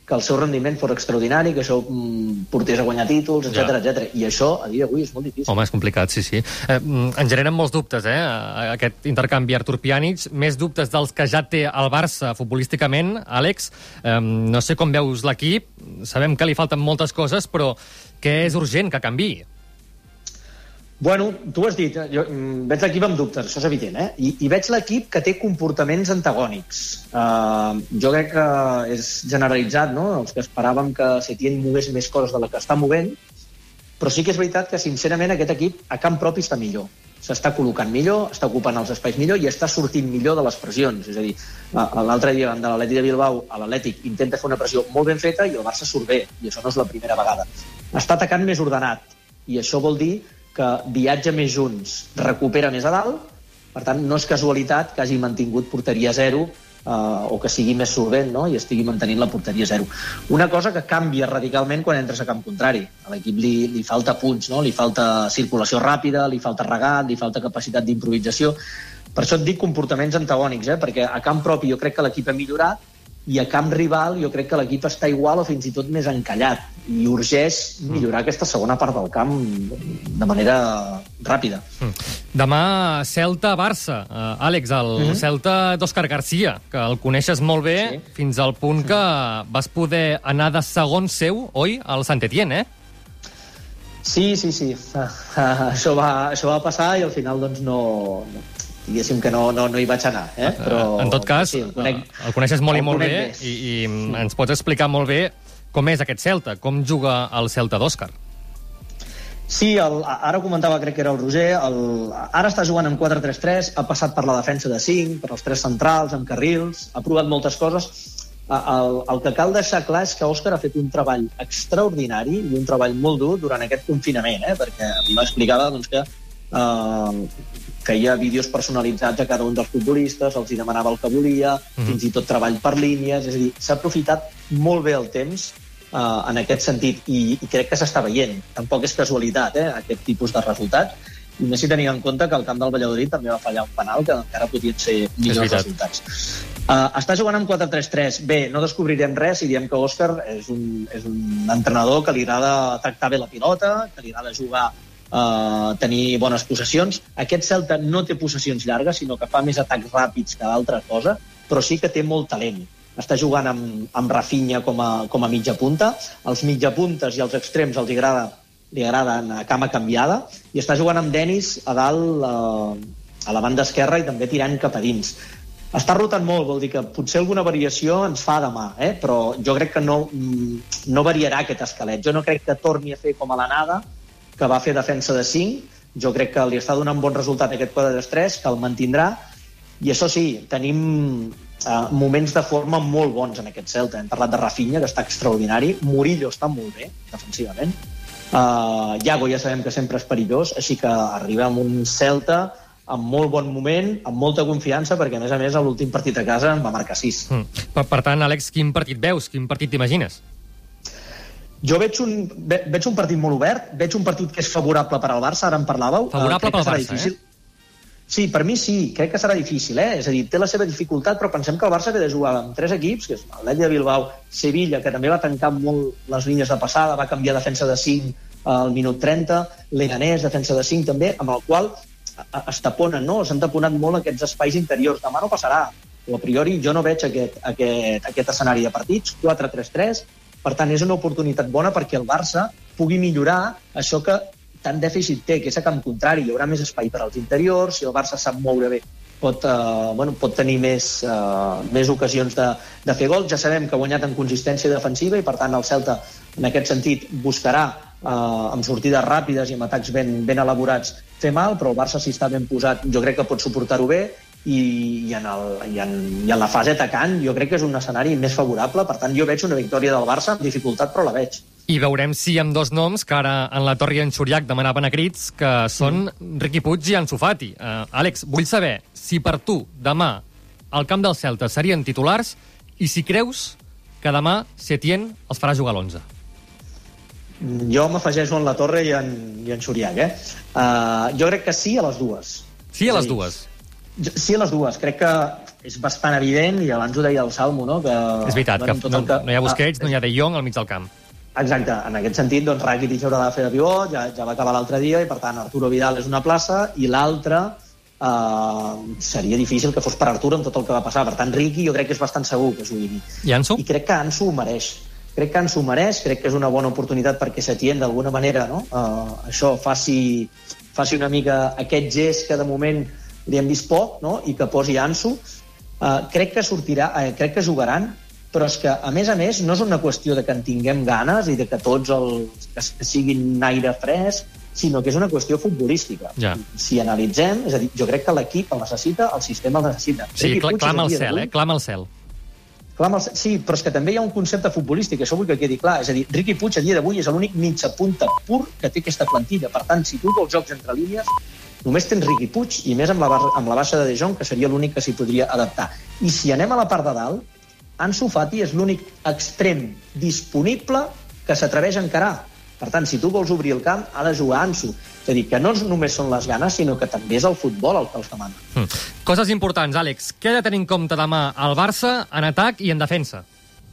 que el seu rendiment fos extraordinari, que això portés a guanyar títols, etc. I això, a dia d'avui, és molt difícil. Home, és complicat, sí. En generen molts dubtes, aquest intercanvi Artur Pjanic, més dubtes dels que ja té el Barça futbolísticament. Àlex, no sé com veus l'equip, sabem que li falten moltes coses, però què és urgent que canviï? Bueno, tu has dit, jo veig l'equip amb dubtes, això és evident, I veig l'equip que té comportaments antagònics. Jo crec que és generalitzat, no?, els que esperàvem que Setién mogués més coses de la que està movent, però sí que és veritat que, sincerament, aquest equip a camp propi està millor. S'està col·locant millor, està ocupant els espais millor i està sortint millor de les pressions. És a dir, l'altre dia de l'Atlètic de Bilbao, l'Atlètic intenta fer una pressió molt ben feta i el Barça surt bé, i això no és la primera vegada. Està atacant més ordenat, i això vol dir que viatja més junts, recupera més a dalt, per tant, no és casualitat que hagi mantingut porteria 0 o que sigui més solvent, no?, i estigui mantenint la porteria 0. Una cosa que canvia radicalment quan entres a camp contrari. A l'equip li falta punts, no?, li falta circulació ràpida, li falta regat, li falta capacitat d'improvisació. Per això et dic comportaments antagònics, perquè a camp propi jo crec que l'equip ha millorat, i a camp rival jo crec que l'equip està igual o fins i tot més encallat, i urgeix millorar aquesta segona part del camp de manera ràpida. Demà Celta-Barça. Àlex, el Celta d'Òscar Garcia, que el coneixes molt bé, fins al punt que vas poder anar de segon seu, oi, al Saint-Étienne, Sí. Això va passar i al final doncs no diguéssim que no hi vaig anar, però... En tot cas, el coneixes molt i molt bé i ens pots explicar molt bé com és aquest Celta, com juga el Celta d'Òscar. Sí, ara comentava, crec que era el Roger, ara està jugant en 4-3-3, ha passat per la defensa de 5, per els 3 centrals, amb carrils, ha provat moltes coses. El que cal deixar clar és que Òscar ha fet un treball extraordinari i un treball molt dur durant aquest confinament, perquè a mi m'explicava que hi ha vídeos personalitzats a cada un dels futbolistes, els hi demanava el que volia, fins i tot treball per línies, és a dir, s'ha aprofitat molt bé el temps en aquest sentit i crec que s'està veient. Tampoc és casualitat, aquest tipus de resultats, i més si tenim en compte que el camp del Valladolid també va fallar un penal que encara podien ser millors resultats. Està jugant amb 4-3-3. Bé, no descobrirem res si diem que Òscar és un entrenador que li agrada tractar bé la pilota, que li agrada jugar tenir bones possessions. Aquest Celta no té possessions llargues, sinó que fa més atacs ràpids que altra cosa, però sí que té molt talent. Està jugant amb Rafinha com a mitja punta, els mitjapuntes i els extrems li agraden a cama canviada, i està jugant amb Denis a dalt a la banda esquerra i també tirant cap a dins. Està rotant molt, vol dir que potser alguna variació ens fa demà, però jo crec que no variarà aquest esquelet. Jo no crec que torni a fer com a l'anada, que va fer defensa de 5, jo crec que li està donant bon resultat aquest 4-3-3, que el mantindrà, i això sí, tenim moments de forma molt bons en aquest Celta. Hem parlat de Rafinha, que està extraordinari, Murillo està molt bé, defensivament, Iago ja sabem que sempre és perillós, així que arriba amb un Celta amb molt bon moment, amb molta confiança, perquè a més a l'últim partit a casa en va marcar 6. Per tant, Àlex, quin partit veus? Quin partit t'imagines? Jo veig un partit molt obert, veig un partit que és favorable per al Barça, ara en parlàveu. Favorable pel Barça, Sí, per mi sí, crec que serà difícil, És a dir, té la seva dificultat, però pensem que el Barça ve de jugar amb 3 equips, que és l'Atlètic de Bilbao, Sevilla, que també va tancar molt les línies de passada, va canviar defensa de 5 al minut 30, Leganés, defensa de 5 també, amb el qual es taponen, no? S'han taponat molt aquests espais interiors. Demà no passarà, o a priori jo no veig aquest escenari de partits, 4-3-3, per tant és una oportunitat bona perquè el Barça pugui millorar això que tant dèficit té, que és a camp contrari. Hi haurà més espai per als interiors, si el Barça sap moure bé pot tenir més ocasions de fer gols. Ja sabem que ha guanyat en consistència defensiva i per tant el Celta en aquest sentit buscarà amb sortides ràpides i amb atacs ben elaborats fer mal, però el Barça, si està ben posat, jo crec que pot suportar-ho bé, i en la fase atacant jo crec que és un escenari més favorable. Per tant, jo veig una victòria del Barça amb dificultat, però la veig. I veurem si amb 2 noms que ara en la Torre i en Xuriac demanaven a crits, que són Riqui Puig i Ansu Fati. Àlex, vull saber si per tu demà al camp del Celta serien titulars i si creus que demà Setién els farà jugar a l'11. Jo m'afegeixo en la Torre i en Xuriac. Jo crec que sí a les dues. Sí a les dues? Sí a les dues. Crec que és bastant evident, i abans ho deia el Salmo, no? Que, és veritat, que no hi ha Busquets, no hi ha De Jong al mig del camp. Exacte, en aquest sentit, doncs, Rakitic haurà de fer de pivot, ja va acabar l'altre dia, i per tant Arturo Vidal és una plaça, i l'altra seria difícil que fos per Arturo amb tot el que va passar. Per tant, Riqui jo crec que és bastant segur que jugui. I Ansu? I crec que Ansu ho mereix. Crec que és una bona oportunitat perquè Setién, d'alguna manera, no? Això faci una mica aquest gest que de moment li hem vist poc, no? I que posi Ansu. Crec que sortirà, crec que jugaran, però és que, a més, no és una qüestió de que en tinguem ganes i de que tots que siguin aire fresc, sinó que és una qüestió futbolística. Ja. Si analitzem, és a dir, jo crec que l'equip el necessita, el sistema el necessita. Sí, clama al cel, clama al cel. Sí, però és que també hi ha un concepte futbolístic, això vull que quedi clar. És a dir, Riqui Puig a dia d'avui és l'únic mitja punta pur que té aquesta plantilla. Per tant, si tu vols jocs entre línies, només tens Riqui Puig, i més amb la baixa de De Jong, que seria l'únic que s'hi podria adaptar. I si anem a la part de dalt, Ansu Fati és l'únic extrem disponible que s'atreveix a encarar. Per tant, si tu vols obrir el camp, ha de jugar Ansu. És a dir, que no només són les ganes, sinó que també és el futbol el que els demana. Coses importants, Àlex. Què ha de tenir en compte demà el Barça en atac i en defensa?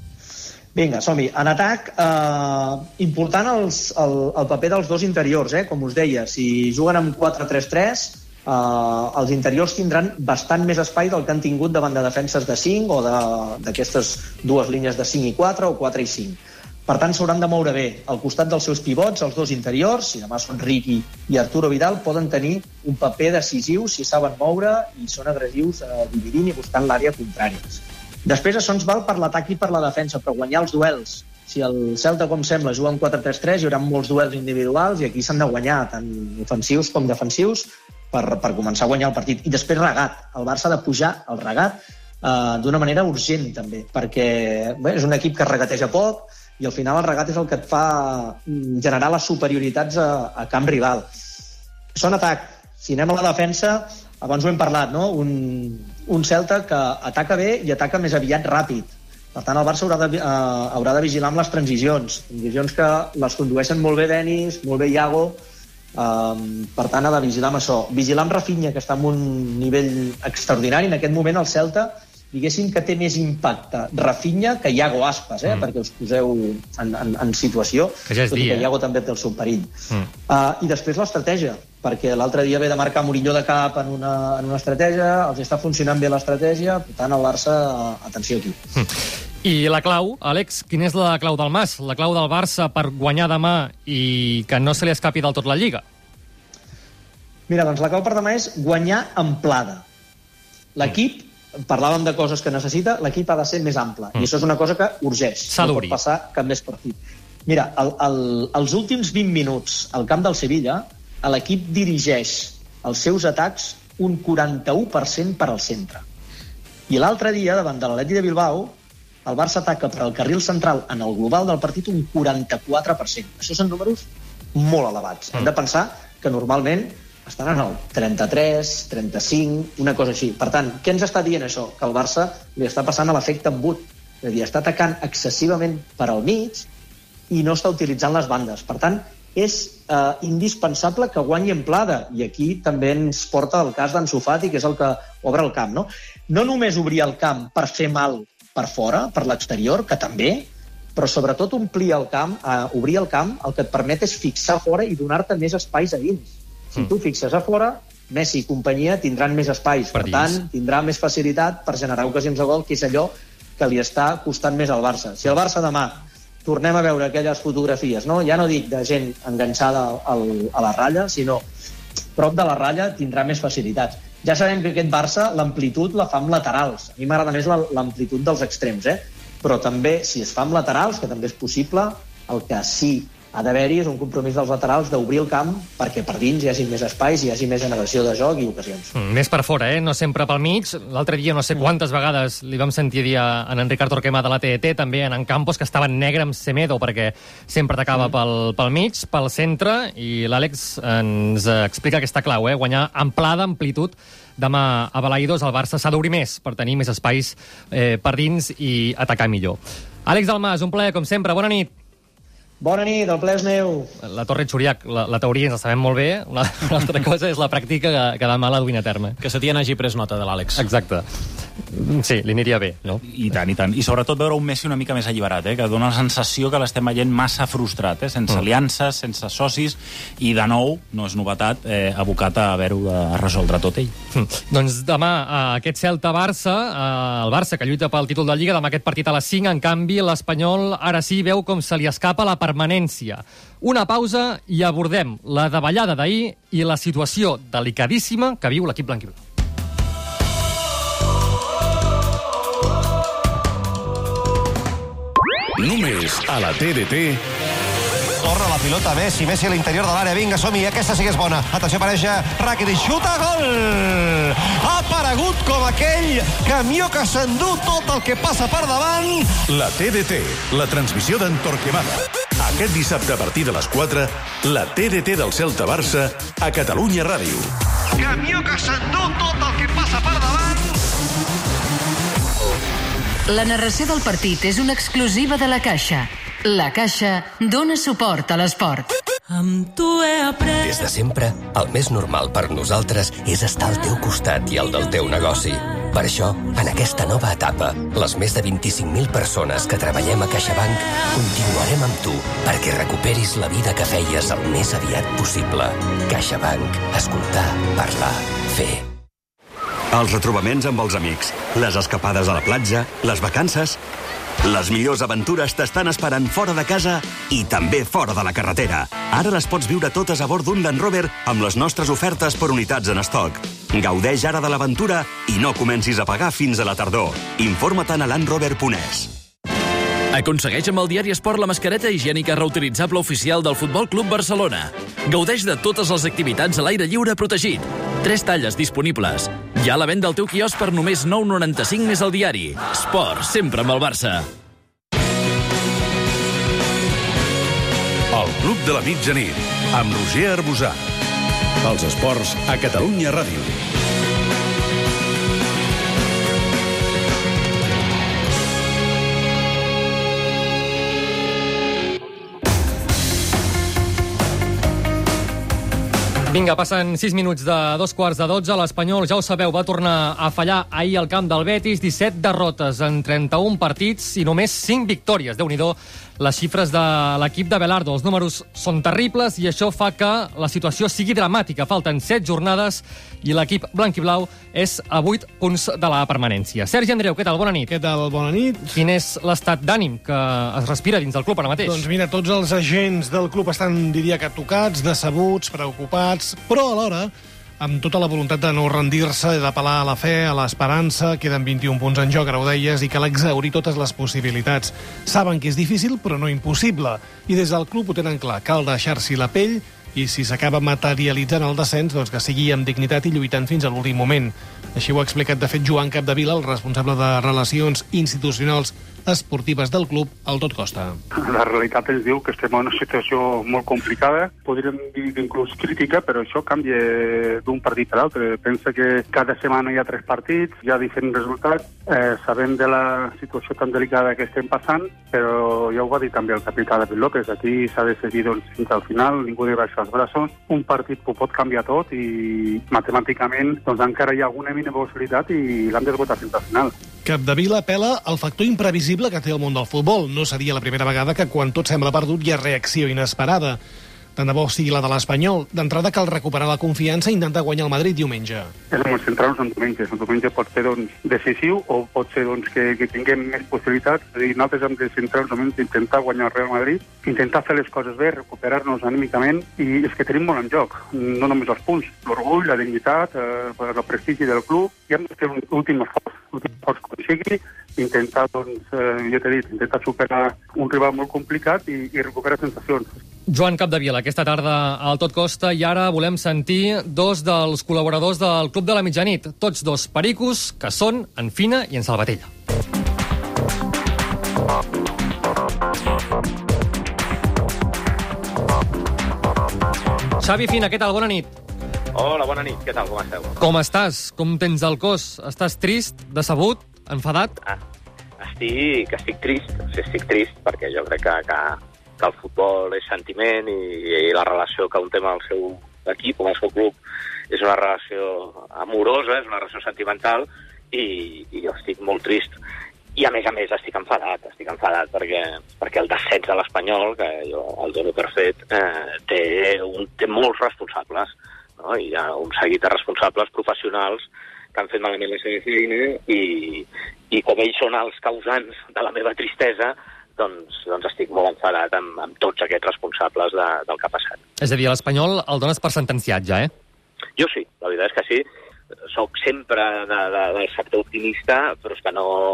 Vinga, som-hi. En atac, important el paper dels dos interiors, com us deia. Si juguen amb 4-3-3, els interiors tindran bastant més espai del que han tingut davant de defenses de 5 o d'aquestes dues línies de 5 i 4 o 4 i 5. Per tant, s'hauran de moure bé. Al costat dels seus pivots, els dos interiors, si demà són Riqui i Arturo Vidal, poden tenir un paper decisiu si saben moure i són agressius dividint i buscant l'àrea contrària. Després això ens val per l'atac i per la defensa, però guanyar els duels. Si el Celta, com sembla, juga amb 4-3-3, hi haurà molts duels individuals i aquí s'han de guanyar, tant ofensius com defensius, per començar a guanyar el partit. I després regat. El Barça ha de pujar al regat d'una manera urgent, també, perquè és un equip que regateja poc i al final el regat és el que et fa generar les superioritats a camp rival. Això en atac. Si anem a la defensa, abans ho hem parlat, no? Un Celta que ataca bé i ataca més aviat ràpid. Per tant, el Barça haurà de vigilar amb les transicions que les condueixen molt bé Denis, molt bé Iago. Per tant, ha de vigilar amb això. Vigilar amb Rafinha, que està en un nivell extraordinari. En aquest moment el Celta, diguéssim que té més impacte Rafinha que Iago Aspas, perquè us poseu en situació, que ja és tot i que Iago també té el seu perill. I després l'estratègia, perquè l'altre dia ve de marcar Murillo de cap en una estratègia, els està funcionant bé l'estratègia, per tant el Barça, atenció aquí. I la clau, Àlex, quina és la clau del Mas? La clau del Barça per guanyar demà i que no se li escapi del tot la Lliga? Mira, doncs la clau per demà és guanyar amplada. L'equip, parlàvem de coses que necessita, l'equip ha de ser més ample. I això és una cosa que urgeix. S'ha d'obrir. No pot passar cap més partit. Mira, els últims 20 minuts al camp del Sevilla, l'equip dirigeix els seus atacs un 41% per al centre. I l'altre dia, davant de l'Atleti de Bilbao, el Barça ataca per al carril central en el global del partit un 44%. Això són números molt elevats. Hem de pensar que normalment estan en el 33, 35, una cosa així. Per tant, què ens està dient això? Que el Barça li està passant a l'efecte embut. És a dir, està atacant excessivament per al mig i no està utilitzant les bandes. Per tant, és indispensable que guanyi amplada. I aquí també ens porta el cas d'Ansu Fati, que és el que obre el camp. No només obrir el camp per fer mal per fora, per l'exterior, que també, però sobretot obrir el camp, el que et permet és fixar fora i donar-te més espais a dins. Si tu fixes a fora, Messi i companyia tindran més espais. Per tant, tindrà més facilitat per generar ocasions de gol, que és allò que li està costant més al Barça. Si el Barça demà tornem a veure aquelles fotografies, ja no dic de gent enganxada a la ratlla, sinó prop de la ratlla tindrà més facilitats. Ja sabem que aquest Barça l'amplitud la fa amb laterals. A mi m'agrada més l'amplitud dels extrems, però també, si es fa amb laterals, que també és possible, el que sí ha d'haver-hi és un compromís dels laterals d'obrir el camp perquè per dins hi hagi més espais, hi hagi més generació de joc i ocasions. Més per fora, no sempre pel mig. L'altre dia no sé quantes vegades li vam sentir dir a en Ricard Torquemada de la TDT, també en Campos, que estava negre amb Semedo perquè sempre atacava pel mig, pel centre, i l'Àlex ens explica aquesta clau, guanyar amplada, amplitud. Demà a Balaidos el Barça s'ha d'obrir més per tenir més espais per dins i atacar millor. Àlex Dalmas, un plaer, com sempre. Bona nit. Bona nit, el ple és meu. La Torre Xuriac, la teoria ens la sabem molt bé, una altra cosa és la pràctica que demà la duin a terme. Que se t'hi hagi pres nota de l'Àlex. Exacte. Sí, li aniria bé, no? I tant, i tant. I sobretot veure un Messi una mica més alliberat, que dona la sensació que l'estem veient massa frustrat, sense aliances, sense socis, i de nou, no és novetat, abocat a haver-ho de resoldre tot ell. Doncs demà, aquest Celta-Barça, el Barça que lluita pel títol de Lliga, demà aquest partit a les 5, en canvi, l'Espanyol ara sí veu com se li escapa la permanència. Una pausa i abordem la davallada d'ahir i la situació delicadíssima que viu l'equip blanquiblau. Només a la TDT. Corre la pilota Messi a l'interior de l'àrea. Vinga, som-hi, aquesta sí que és bona. Atenció, apareix Rakitic, xuta, gol! Ha aparegut com aquell camió que s'endú tot el que passa per davant. La TDT, la transmissió d'en Torquemada. Aquest dissabte a partir de les 4, la TDT del Celta-Barça a Catalunya Ràdio. Camió que s'endú tot el que passa per davant. La narració del partit és una exclusiva de La Caixa. La Caixa dona suport a l'esport. Amb tu he après... Des de sempre, el més normal per nosaltres és estar al teu costat i al del teu negoci. Per això, en aquesta nova etapa, les més de 25.000 persones que treballem a CaixaBank continuarem amb tu perquè recuperis la vida que feies el més aviat possible. CaixaBank. Escoltar, parlar, fer. Els retrobaments amb els amics, les escapades a la platja, les vacances... Les millors aventures t'estan esperant fora de casa i també fora de la carretera. Ara les pots viure totes a bord d'un Land Rover amb les nostres ofertes per unitats en estoc. Gaudeix ara de l'aventura i no comencis a pagar fins a la tardor. Informa't a landrover.es. Aconsegueix amb el diari Esport la mascareta higiènica reutilitzable oficial del Futbol Club Barcelona. Gaudeix de totes les activitats a l'aire lliure protegit. 3 talles disponibles. Hi ha la venda al teu quiosc per només 9,95 més al diari. Esport, sempre amb el Barça. El Club de la Mitjanit, amb Roger Arbusà. Els esports a Catalunya Ràdio. Vinga, passen 6 minuts de 2:15. L'Espanyol, ja ho sabeu, va tornar a fallar ahir al camp del Betis. 17 derrotes en 31 partits i només 5 victòries. Déu-n'hi-do les xifres de l'equip de Belardo. Els números són terribles i això fa que la situació sigui dramàtica. Falten 7 jornades i l'equip blanquiblau és a 8 punts de la permanència. Sergi Andreu, què tal? Bona nit. Què tal? Bona nit. Quin és l'estat d'ànim que es respira dins del club ara mateix? Doncs mira, tots els agents del club estan, diria que tocats, decebuts, preocupats, però alhora amb tota la voluntat de no rendir-se, d'apel·lar a la fe, a l'esperança. Queden 21 punts en joc, ara ho deies, i cal exhaurir totes les possibilitats. Saben que és difícil, però no impossible. I des del club ho tenen clar. Cal deixar-s'hi la pell i si s'acaba materialitzant el descens, doncs que sigui amb dignitat i lluitant fins a l'últim moment. Així ho ha explicat, de fet, Joan Capdevila, el responsable de Relacions Institucionals Esportives del club, al Tot Costa. La realitat ens diu que estem en una situació molt complicada, podríem dir inclús crítica, però això canvia d'un partit a l'altre. Pensa que cada setmana hi ha 3 partits, hi ha diferents resultats, sabem de la situació tan delicada que estem passant, però ja ho va dir també el capità David López, aquí s'ha de seguir doncs, fins al final, ningú de baixar els braços, un partit ho pot canviar tot i matemàticament doncs, encara hi ha alguna mínima possibilitat i l'hem d'esgotar fins al final. Capdevila apela al factor imprevisible que té el món del futbol. No seria la primera vegada que quan tot sembla perdut hi ha reacció inesperada. Tant de bo sigui la de l'Espanyol. D'entrada cal recuperar la confiança i intentar guanyar el Madrid diumenge. És molt centrar-nos en diumenge. El diumenge pot ser doncs, decisiu o pot ser doncs, que tinguem més possibilitats. És a dir, nosaltres hem de centrar-nos en intentar guanyar el Real Madrid, intentar fer les coses bé, recuperar-nos anímicament, i és que tenim molt en joc. No només els punts, l'orgull, la dignitat, el prestigi del club, i hem de fer un últim esforç com sigui, intentar, doncs, ja t'he dit, intentar superar un rival molt complicat i recuperar sensacions. Joan Capdevila, aquesta tarda al Tot Costa, i ara volem sentir 2 dels col·laboradors del Club de la Mitjanit, tots 2 pericos, que són en Fina i en Salvatella. Xavi Fina, què tal? Bona nit. Hola, bona nit. Què tal? Com esteu? Com estàs? Com tens el cos? Estàs trist, decebut, enfadat? Estic trist. O sigui, estic trist perquè jo crec que el futbol és sentiment i la relació que un té amb el seu equip, amb el seu club, és una relació amorosa, és una relació sentimental, i jo estic molt trist. I a més estic enfadat perquè el descens de l'Espanyol, que jo el dono per fet, té molts responsables, no? Hi ha un seguit de responsables professionals que han fet malament la seva feina i com ells són els causants de la meva tristesa, doncs estic molt enfadat amb tots aquests responsables del que ha passat. És a dir, l'Espanyol el dones per sentenciat ja, Jo sí, la veritat és que sí. Soc sempre del sector optimista, però és que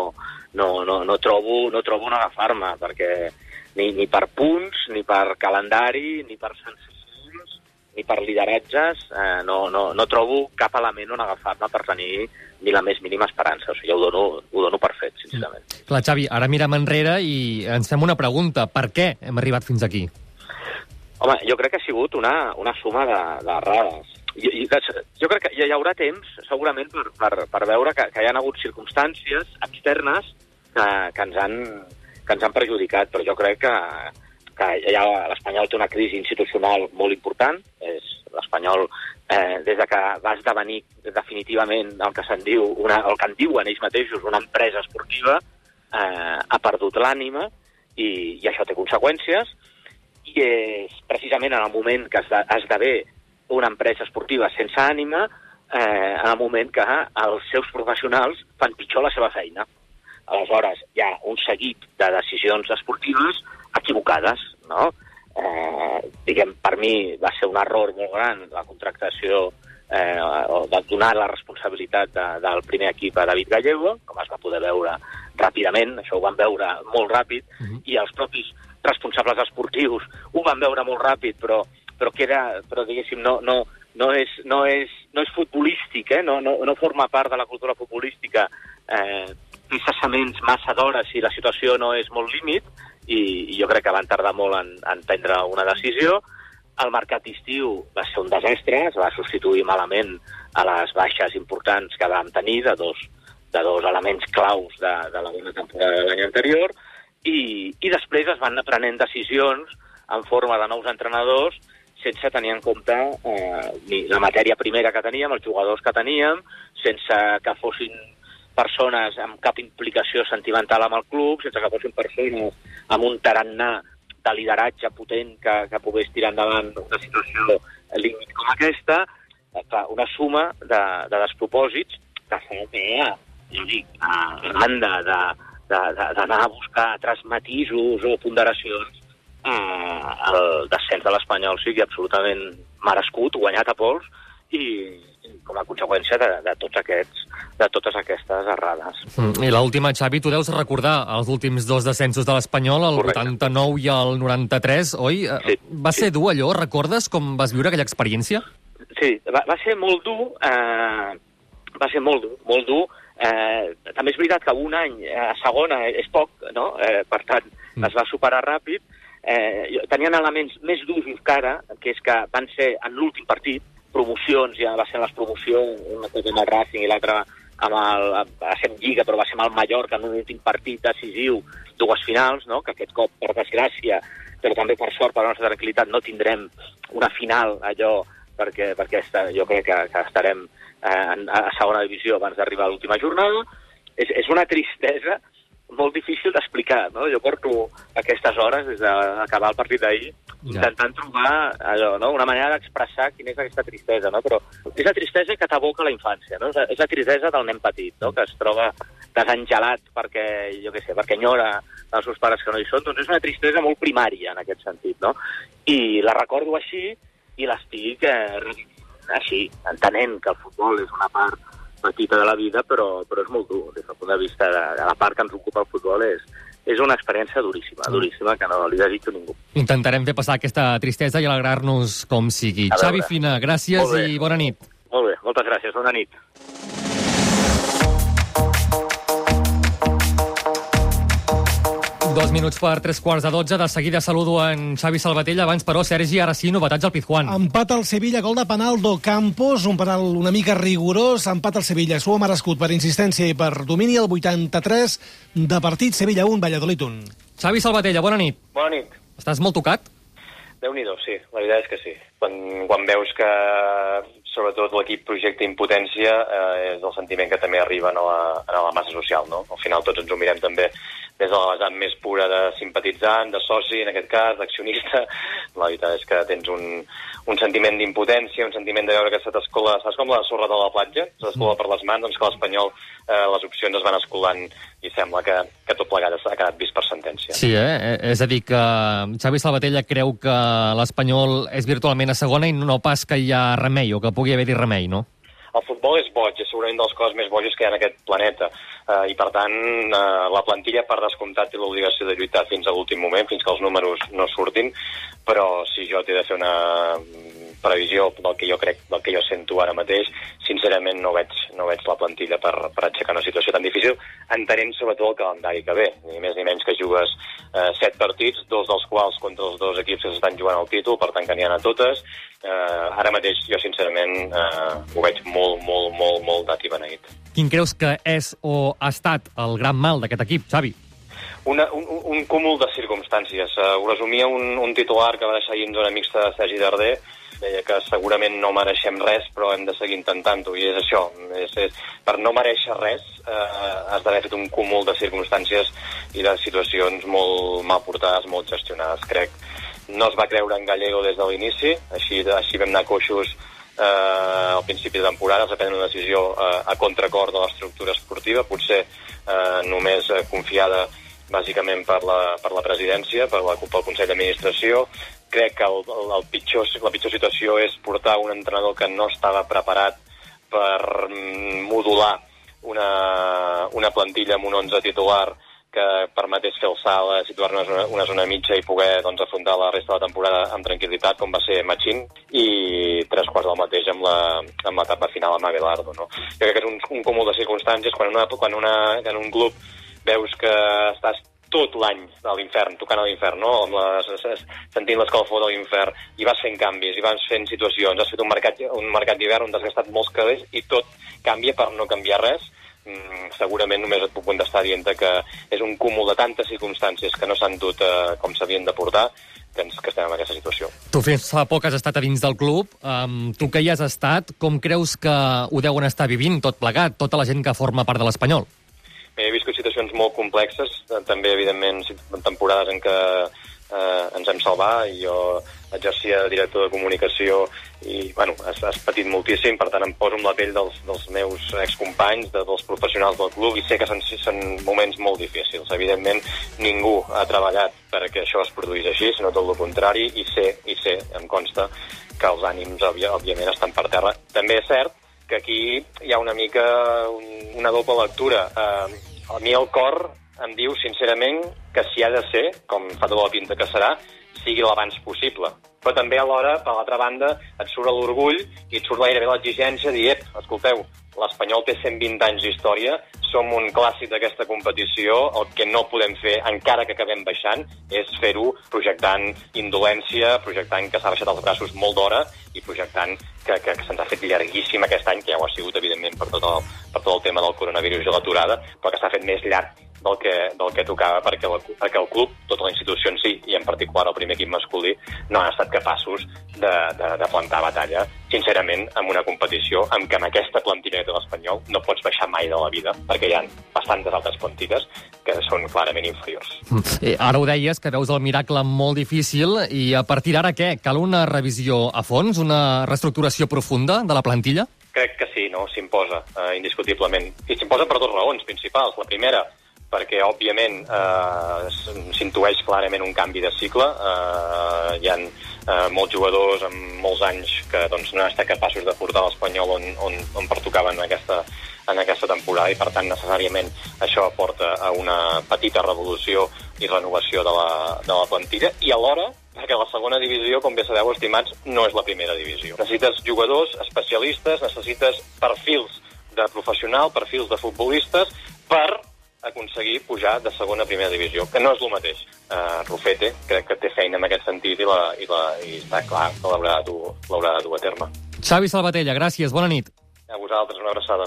no trobo on agafar-me, perquè ni per punts, ni per calendari, ni per sensacions, ni per lideratges, no trobo cap element on agafar-me per tenir ni la més mínima esperança. O sigui, jo ho dono per fet, sincerament. Clar, Xavi, ara mirem enrere i ens fem una pregunta. Per què hem arribat fins aquí? Home, jo crec que ha sigut una suma d'errades. Jo crec que hi haurà temps, segurament, per veure que hi ha hagut circumstàncies externes que ens han perjudicat, però jo crec que l'Espanyol té una crisi institucional molt important. L'Espanyol, des de que va esdevenir definitivament el que en diuen ells mateixos una empresa esportiva, ha perdut l'ànima i això té conseqüències, i és precisament en el moment que esdevé una empresa esportiva sense ànima, en el moment que els seus professionals fan pitjor la seva feina. Aleshores, hi ha un seguit de decisions esportives equivocades, no? Per mi va ser un error molt gran la contractació o de donar la responsabilitat del primer equip a David Gallego, com es va poder veure ràpidament, això ho van veure molt ràpid, i els propis responsables esportius ho van veure molt ràpid, però diguéssim, no és futbolístic, no forma part de la cultura futbolística fer cessaments massa d'hores si la situació no és molt límit, i jo crec que van tardar molt en prendre una decisió. El mercat d'estiu va ser un desastre, es va substituir malament a les baixes importants que vam tenir de dos elements claus de la bona temporada de l'any anterior, i després es van prenent decisions en forma de nous entrenadors sense tenir en compte ni la matèria primera que teníem, els jugadors que teníem, sense que fossin persones amb cap implicació sentimental amb el club, sense que fossin persones amb un tarannà de lideratge potent que pogués tirar endavant una situació límit com aquesta. Una suma de despropòsits que fa que, jo dic, a banda d'anar a buscar altres matisos o ponderacions, el descens de l'Espanyol sigui absolutament merescut, guanyat a pols, i com a conseqüència de totes aquestes errades. I l'última, Xavi, tu deus recordar els últims dos descensos de l'Espanyol, el 89 i el 93, oi? Sí. Va ser dur allò? Recordes com vas viure aquella experiència? Sí, va ser molt dur, molt dur. També és veritat que un any a segona és poc, no? Per tant, es va superar ràpid. Tenien elements més durs que ara, que és que van ser en l'últim partit, promocions, ja va ser les promocions, una cosa amb el Racing i l'altra va ser en Lliga, però va ser amb el Mallorca en un últim partit decisiu, dues finals, no? Que aquest cop, per desgràcia, però també per sort, per la nostra tranquil·litat, no tindrem una final, allò, perquè jo crec que estarem a segona divisió abans d'arribar a l'última jornada. És una tristesa molt difícil d'explicar, no? Jo porto aquestes hores, des d'acabar el partit d'ahir, intentant trobar allò, no? Una manera d'expressar quina és aquesta tristesa, no? Però és la tristesa que t'aboca la infància, no? És la tristesa del nen petit, no? Que es troba desengelat perquè, jo què sé, perquè enyora els seus pares que no hi són. Doncs és una tristesa molt primària, en aquest sentit, no? I la recordo així, i l'estic així, entenent que el futbol és una part petita de la vida, però és molt dur. Des del punt de vista de la part que ens ocupa el futbol, és una experiència duríssima, que no li desitjo a ningú. Intentarem fer passar aquesta tristesa i alegrar-nos com sigui. Xavi Fina, gràcies i bona nit. Molt bé, moltes gràcies, bona nit. Dos minuts per 3:15. De seguida saludo en Xavi Salvatell. Abans, però, Sergi, ara sí, novetats al Pizjuán. Empat al Sevilla, gol de penal do Campos, un penal una mica rigorós. Empat al Sevilla, s'ho ha merescut per insistència i per domini. El 83 de partit, Sevilla 1, Valladolid 1. Xavi Salvatell, bona nit. Bona nit. Estàs molt tocat? Déu-n'hi-do, sí, la veritat és que sí. Quan veus que, sobretot, l'equip projecta impotència, és el sentiment que també arriba a la massa social, no? Al final tots ens ho mirem també des de la vessant més pura de simpatitzant, de soci, en aquest cas, d'accionista. La veritat és que tens un sentiment d'impotència, un sentiment de veure que se t'escola, saps com la sorra de la platja? Se t'escola per les mans, doncs que l'Espanyol les opcions es van escolant i sembla que tot plegat ha quedat vist per sentència. Sí, és a dir, que Xavi Salvatella creu que l'Espanyol és virtualment a segona i no pas que hi ha remei, o que pugui haver-hi remei, no? El futbol és boig, és segurament de les coses més boges que hi ha en aquest planeta. I, per tant, la plantilla, per descomptat, té l'obligació de lluitar fins a l'últim moment, fins que els números no surtin, però si jo t'he de fer una previsió del que jo crec, del que jo sento ara mateix, sincerament no veig la plantilla per aixecar una situació tan difícil, entenent sobretot el calendari que ve. Ni més ni menys que jugues 7 partits, 2 dels quals contra els 2 equips que s'estan jugant el títol, per tant que n'hi ha a totes. Ara mateix jo sincerament ho veig molt dat i beneït. Quin creus que és o ha estat el gran mal d'aquest equip, Xavi? Un cúmul de circumstàncies. Ho resumia un titular que va deixar ahir en zona mixta de Sergi Darder, deia que segurament no mereixem res, però hem de seguir intentant-ho, i és això. Per no mereixer res has d'haver fet un cúmul de circumstàncies i de situacions molt mal portades, molt gestionades, crec. No es va creure en Gallego des de l'inici, així vam anar coixos al principi de temporada, es va prendre una decisió a contracor de l'estructura esportiva, potser només confiada bàsicament per la presidència, pel Consell d'Administració. Crec que la pitjor situació és portar un entrenador que no estava preparat per modular una plantilla amb un 11 titular que permetés fer el salt, situar-nos una zona mitja i poder afrontar la resta de la temporada amb tranquil·litat, com va ser Machín, i 3/4 del mateix amb l'etapa final amb Abelardo, no? Jo crec que és un cúmul de circumstàncies quan en un club veus que estàs tot l'any a l'infern, tocant a l'infern, no? Sentint l'escalfor de l'infern, i vas fent canvis, i vas fent situacions, has fet un mercat d'hivern on has gastat molts calés i tot canvia per no canviar res. Segurament només et puc contestar dient que és un cúmul de tantes circumstàncies que no s'han dut com s'havien de portar, que estem en aquesta situació. Tu fins fa poc has estat a dins del club. Tu que hi has estat, com creus que ho deuen estar vivint tot plegat, tota la gent que forma part de l'Espanyol? He viscut situacions molt complexes, també, evidentment, temporades en què ens hem salvat, i jo exercia de director de comunicació i, has patit moltíssim, per tant em poso en la pell dels meus excompanys, dels professionals del club, i sé que són moments molt difícils. Evidentment, ningú ha treballat perquè això es produís així, sinó tot el contrari, i sé, em consta, que els ànims, òbviament, estan per terra. També és cert que aquí hi ha una mica una doble lectura. A mi el cor em diu, sincerament, que si ha de ser, com fa tota la pinta que serà, sigui l'abans possible. Però també alhora, per l'altra banda, et surt l'orgull i et surt gairebé l'exigència de dir, escolteu, l'Espanyol té 120 anys d'història, som un clàssic d'aquesta competició, el que no podem fer, encara que acabem baixant, és fer-ho projectant indolència, projectant que s'ha baixat els braços molt d'hora i projectant que se'ns ha fet llarguíssim aquest any, que ja ho ha sigut, evidentment, per tot el tema del coronavirus i l'aturada, però que s'ha fet més llarg del que tocava perquè el club, tota la institució en si, i en particular el primer equip masculí, no han estat capaços de plantar batalla, sincerament, en una competició en què amb aquesta plantilla que té l'Espanyol no pots baixar mai de la vida, perquè hi ha bastantes altres plantilles que són clarament inferiors. Ara ho deies, que veus el miracle molt difícil, i a partir d'ara què? Cal una revisió a fons, una reestructuració profunda de la plantilla? Crec que sí, no? S'imposa, indiscutiblement. I s'imposa per 2 raons principals. La primera, perquè, òbviament, s'intueix clarament un canvi de cicle. Hi ha molts jugadors amb molts anys que no han estat capaços de portar l'Espanyol on pertocaven en aquesta temporada, i, per tant, necessàriament això porta a una petita revolució i renovació de la plantilla, i alhora, perquè la segona divisió, com bé sabeu, estimats, no és la primera divisió. Necessites jugadors, especialistes, necessites perfils de professional, perfils de futbolistes, per aconseguir pujar de segona a primera divisió, que no és el mateix. Rufete crec que té feina en aquest sentit i està clar que l'haurà de dur a terme. Xavi Salvatella, gràcies, bona nit. A vosaltres, una abraçada.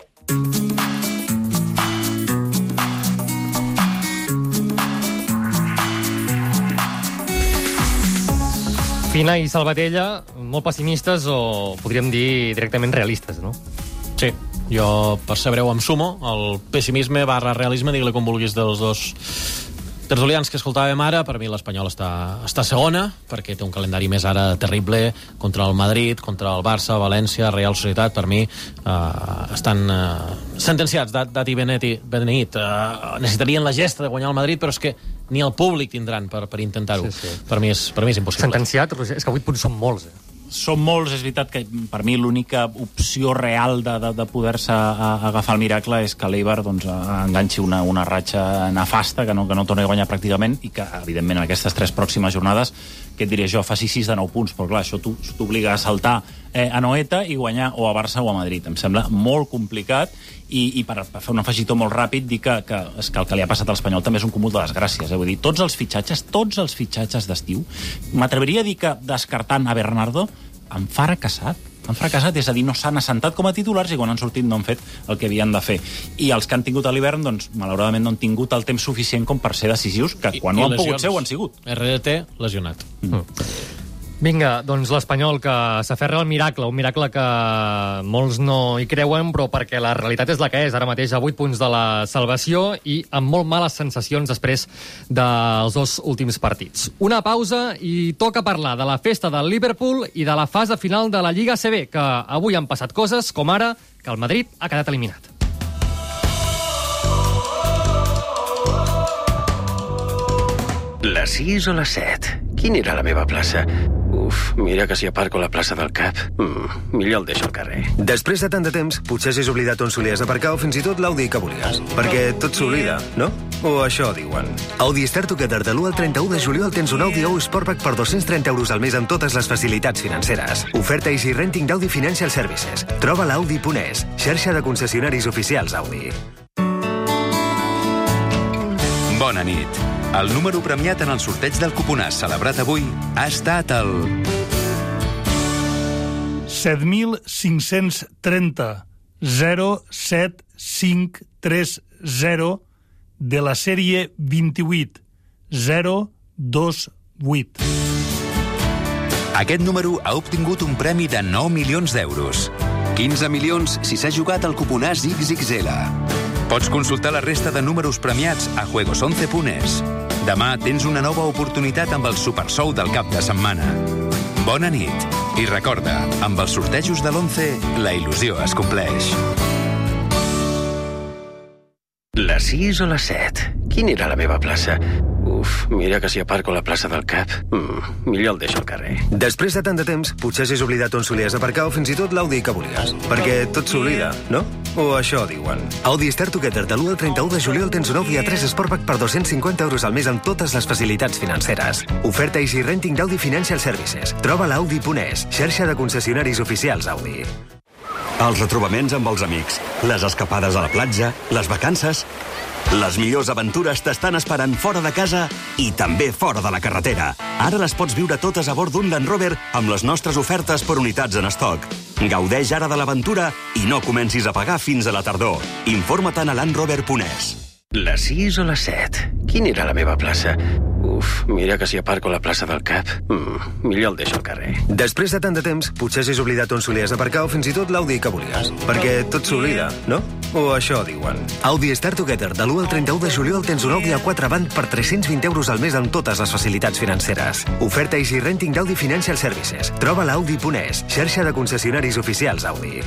Fina i Salvatella, molt pessimistes o podríem dir directament realistes, no? Sí, jo per ser breu em sumo al pessimisme / realisme, digue-li com vulguis, dels dos tertulians que escoltàvem ara. Per mi l'Espanyol està segona, perquè té un calendari més ara terrible contra el Madrid, contra el Barça, València, Real Societat. Per mi estan sentenciats, dat i beneït. Necessitarien la gesta de guanyar el Madrid, però és que ni el públic tindran per intentar-ho. Sí. Per mi és impossible. Sentenciat, Roger, és que 8 punts són molts, Són molts, és veritat que per mi l'única opció real de poder-se agafar el miracle és que l'Eibar enganxi una ratxa nefasta que no torni a guanyar pràcticament i que, evidentment, en aquestes 3 pròximes jornades, què et diré jo, faci 6 de 9 punts, però clar, això t'obliga a saltar a Noeta i guanyar o a Barça o a Madrid. Em sembla molt complicat i per fer un afegitó molt ràpid dir que el que li ha passat a l'Espanyol també és un cúmul de desgràcies. Vull dir, tots els fitxatges d'estiu, m'atreviria a dir que, descartant a Bernardo, han fracassat, és a dir, no s'han assentat com a titulars i quan han sortit no han fet el que havien de fer. I els que han tingut a l'hivern, malauradament no han tingut el temps suficient com per ser decisius, que quan no han pogut ser, ho han sigut. RDT lesionat. Vinga, doncs l'Espanyol que s'aferra al miracle, un miracle que molts no hi creuen, però perquè la realitat és la que és, ara mateix a 8 punts de la salvació i amb molt males sensacions després dels 2 últims partits. Una pausa i toca parlar de la festa del Liverpool i de la fase final de la Lliga ACB, que avui han passat coses, com ara que el Madrid ha quedat eliminat. Les 6 o les 7? Quina era la meva plaça? Mira que si aparco a la plaça del Cap, millor el deixo al carrer. Després de tant de temps, potser s'has oblidat on solies aparcar o fins i tot l'Audi que volies. Perquè tot s'oblida, no? O això diuen. Audi Start Together de l'1 al 31 de juliol tens un Audi A1 Sportback per 230 euros al mes amb totes les facilitats financeres. Oferta Easy Renting d'Audi Financial Services. Troba l'Audi.es, xarxa de concessionaris oficials Audi. Bona nit. El número premiat en el sorteig del cuponàs celebrat avui ha estat el 7.530 07530 de la sèrie 28 028. Aquest número ha obtingut un premi de 9 milions d'euros. 15 milions si s'ha jugat al cuponàs XXL. Pots consultar la resta de números premiats a juegos11.es. Demà tens una nova oportunitat amb el supersou del cap de setmana. Bona nit. I recorda, amb els sortejos de l'11, la il·lusió es compleix. Les 6 o les 7? Quina era la meva plaça? Mira que si aparco a la plaça del Cap, millor el deixo al carrer. Després de tant de temps, potser s'has oblidat on solies aparcar o fins i tot l'Audi que volies. Perquè tot s'oblida, no? O això diuen. Audi Start Together de l'1 al 31 de juliol tens un Audi A3 Sportback per 250 euros al mes amb totes les facilitats financeres. Oferta Easy Renting d'Audi Financial Services. Troba l'Audi.es, xarxa de concessionaris oficials Audi. Els retrobaments amb els amics, les escapades a la platja, les vacances... Les millors aventures t'estan esperant fora de casa i també fora de la carretera. Ara les pots viure totes a bord d'un Land Rover amb les nostres ofertes per unitats en estoc. Gaudeix ara de l'aventura i no comencis a pagar fins a la tardor. Informa-te'n a landrover.es. Les 6 o les 7? Quina era la meva plaça? Mira que si aparco a la plaça del Cap, millor el deixo al carrer. Després de tant de temps, potser s'has oblidat on solies aparcar o fins i tot l'Audi que volies. Perquè tot s'oblida, no? O això diuen. Audi Start Together de l'1 al 31 de juliol tens un Audi A4 Avant per 320 euros al mes amb totes les facilitats financeres. Oferta Easy Renting d'Audi Financial Services. Troba l'Audi.es, xarxa de concessionaris oficials Audi.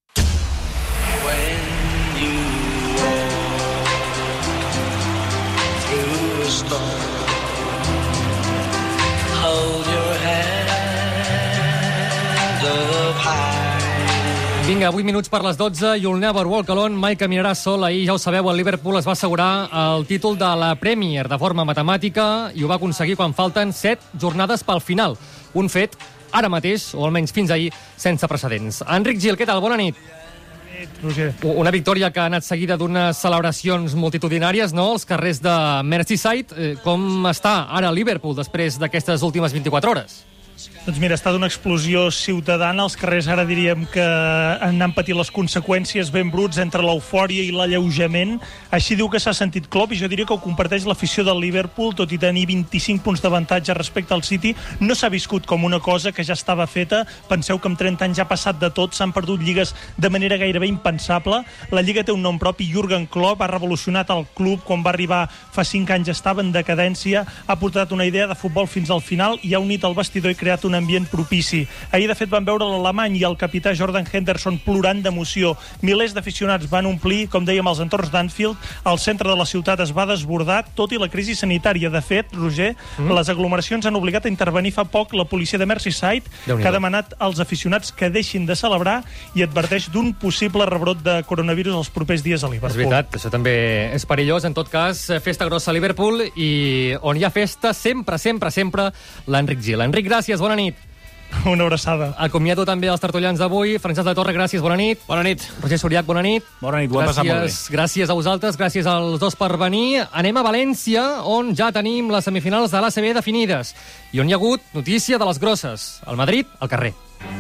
Vinga, 8 minuts per les 12, You'll Never Walk Alone, mai caminaràs sol. Ahir, ja ho sabeu, el Liverpool es va assegurar el títol de la Premier de forma matemàtica i ho va aconseguir quan falten 7 jornades pel final. Un fet, ara mateix, o almenys fins ahir, sense precedents. Enric Gil, què tal? Bona nit. Roger. Una victòria que ha anat seguida d'unes celebracions multitudinàries, no?, als carrers de Merseyside. Com està ara Liverpool després d'aquestes últimes 24 hores? Doncs mira, ha estat una explosió ciutadana. Els carrers ara diríem que han patit les conseqüències ben bruts entre l'eufòria i l'alleujament. Així diu que s'ha sentit Klopp, i jo diria que ho comparteix l'afició del Liverpool, tot i tenir 25 punts d'avantatge respecte al City. No s'ha viscut com una cosa que ja estava feta. Penseu que amb 30 anys ja ha passat de tot, s'han perdut lligues de manera gairebé impensable. La Lliga té un nom propi, Jürgen Klopp, ha revolucionat el club. Quan va arribar fa 5 anys estava en decadència, ha portat una idea de futbol fins al final i ha unit el vestidor i creat un ambient propici. Ahir, de fet, van veure l'alemany i el capità Jordan Henderson plorant d'emoció. Milers d'aficionats van omplir, com dèiem, els entorns d'Anfield. El centre de la ciutat es va desbordar, tot i la crisi sanitària. De fet, Roger, les aglomeracions han obligat a intervenir fa poc la policia de Merseyside, que ha demanat als aficionats que deixin de celebrar i adverteix d'un possible rebrot de coronavirus els propers dies a Liverpool. És veritat, això també és perillós. En tot cas, festa grossa a Liverpool, i on hi ha festa, sempre l'Enric Gil. Enric, gràcies, bona nit. Una abraçada. Acomiado també els tertulians d'avui. Francesc de Torre, gràcies, bona nit. Bona nit. Roger Soriach, bona nit. Bona nit, ho hem passat molt bé. Gràcies a vosaltres, gràcies als dos per venir. Anem a València, on ja tenim les semifinals de l'ACB definides, i on hi ha hagut notícia de les grosses. El Madrid, al carrer.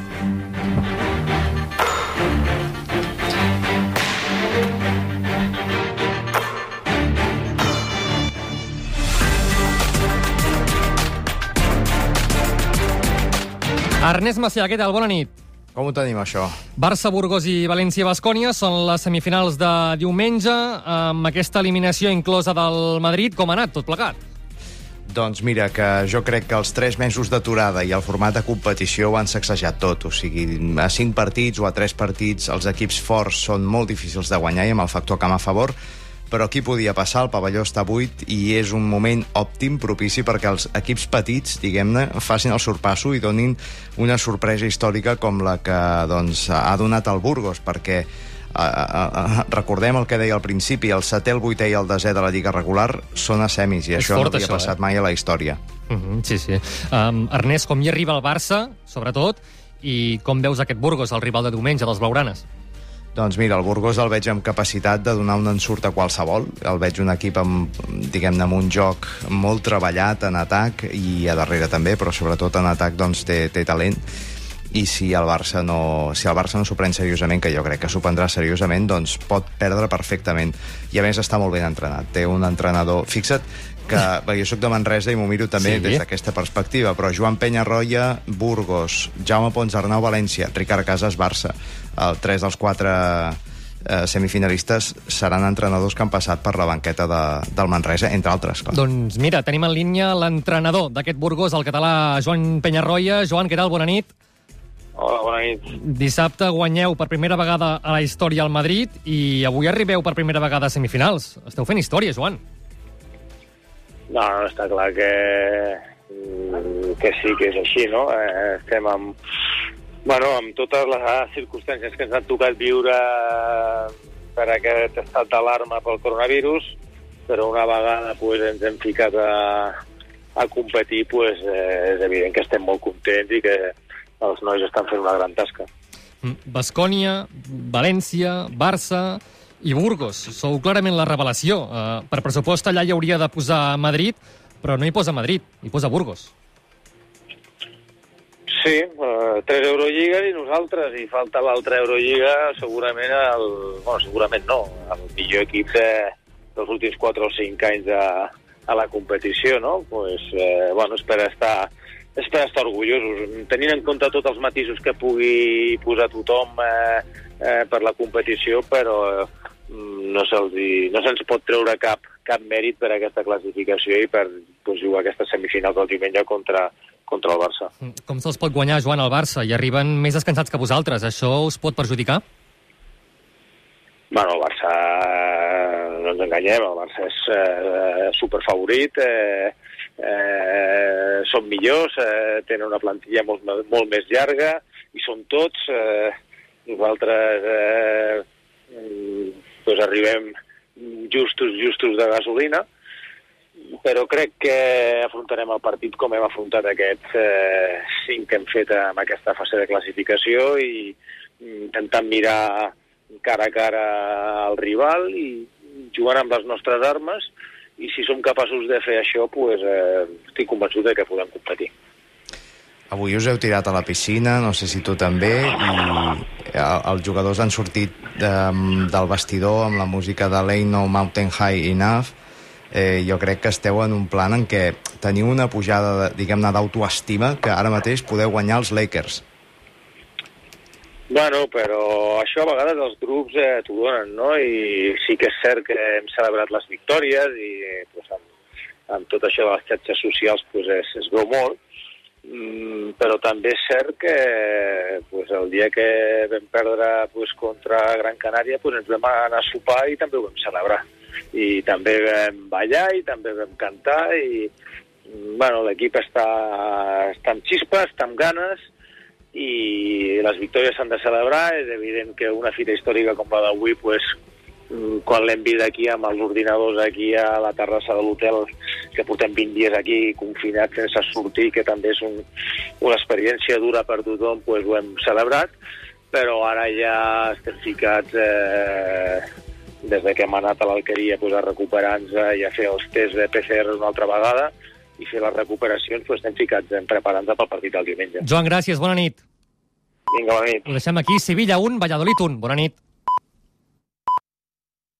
Ernest Macià, què tal? Bona nit. Com ho tenim, això? Barça, Burgos i València-Bascònia són les semifinals de diumenge, amb aquesta eliminació inclosa del Madrid. Com ha anat tot plegat? Doncs mira, que jo crec que els 3 mesos d'aturada i el format de competició ho han sacsejat tot. O sigui, a 5 partits o a 3 partits els equips forts són molt difícils de guanyar i amb el factor camp a favor, però aquí podia passar, el pavelló està buit i és un moment òptim, propici perquè els equips petits, diguem-ne, facin el sorpasso i donin una sorpresa històrica com la que ha donat el Burgos, perquè recordem el que deia al principi, el 7è, el 8è i el 10è de la Lliga regular són a semis, i això no havia passat mai a la història. Sí. Ernest, com hi arriba el Barça, sobretot, i com veus aquest Burgos, el rival de diumenge dels blaugranes? Doncs mira, el Burgos el veig amb capacitat de donar un ensurt a qualsevol. El veig un equip amb, diguem-ne, amb un joc molt treballat en atac i a darrere també, però sobretot en atac doncs té talent. I si el Barça no s'ho pren seriosament, que jo crec que s'ho prendrà seriosament, doncs pot perdre perfectament. I a més està molt ben entrenat. Té un entrenador... Fixa't que jo soc de Manresa i m'ho miro també des d'aquesta perspectiva, però Joan Peñarroya, Burgos, Jaume Ponsarnau, València, Ricard Casas, Barça, 3 dels 4 semifinalistes seran entrenadors que han passat per la banqueta del Manresa, entre altres. Clar. Doncs mira, tenim en línia l'entrenador d'aquest Burgos, el català Joan Peñarroya. Joan, què tal? Bona nit. Hola, bona nit. Dissabte guanyeu per primera vegada a la història al Madrid i avui arribeu per primera vegada a semifinals. Esteu fent història, Joan. No, està clar que sí, que és així, no? Estem amb totes les circumstàncies que ens han tocat viure per aquest estat d'alarma pel coronavirus, però una vegada ens hem ficat a competir, és evident que estem molt contents i que els nois estan fent una gran tasca. Bascònia, València, Barça i Burgos. Sou clarament la revelació. Per pressupost allà hi hauria de posar Madrid, però no hi posa Madrid, hi posa Burgos. Sí, 3 Eurolliga i nosaltres, i falta l'altra Eurolliga, segurament segurament no, el millor equip dels últims 4 o 5 anys a la competició, no? És per estar orgullosos, tenint en compte tots els matisos que pugui posar tothom per la competició, però no se'ns pot treure cap mèrit per aquesta classificació i per jugar aquestes semifinals del diumenge contra el Barça. Com se'ls pot guanyar, Joan, al Barça? I arriben més descansats que vosaltres. Això us pot perjudicar? Bueno, el Barça, no ens enganyem, el Barça és superfavorit, són millors, tenen una plantilla molt més llarga, i són tots. Nosaltres arribem justos de gasolina, però crec que afrontarem el partit com hem afrontat aquests 5 que hem fet en aquesta fase de classificació, i intentant mirar cara a cara al rival i jugant amb les nostres armes, i si som capaços de fer això, estic convençut de que podem competir. Avui us heu tirat a la piscina, no sé si tu també, i els jugadors han sortit del vestidor amb la música de Ain't No Mountain High Enough. Jo crec que esteu en un plan en què teniu una pujada, diguem-ne, d'autoestima que ara mateix podeu guanyar els Lakers. Bueno, però això a vegades els grups t'ho donen, no? I sí que és cert que hem celebrat les victòries i pues, amb tot això de les xarxes socials pues, es veu molt, però també és cert que pues, el dia que vam perdre pues, contra Gran Canària pues, ens vam anar a sopar i també ho vam celebrar. I també vam ballar i també vam cantar i bueno, l'equip està amb xispa, està amb ganes i les victòries s'han de celebrar. És evident que una fita històrica com la d'avui, pues, quan l'hem vist aquí amb els ordinadors aquí a la terrassa de l'hotel, que portem 20 dies aquí confinats sense sortir, que també és una experiència dura per tothom, pues, ho hem celebrat, però ara ja estem ficats des de que hem anat a l'Alqueria pues, a recuperar-nos i a fer els tests de PCR una altra vegada i fer les recuperacions, pues, estem ficats preparant-nos pel partit del diumenge. Joan, gràcies, bona nit. Vinga, bona nit. Ho deixem aquí, Sevilla 1, Valladolid 1. Bona nit.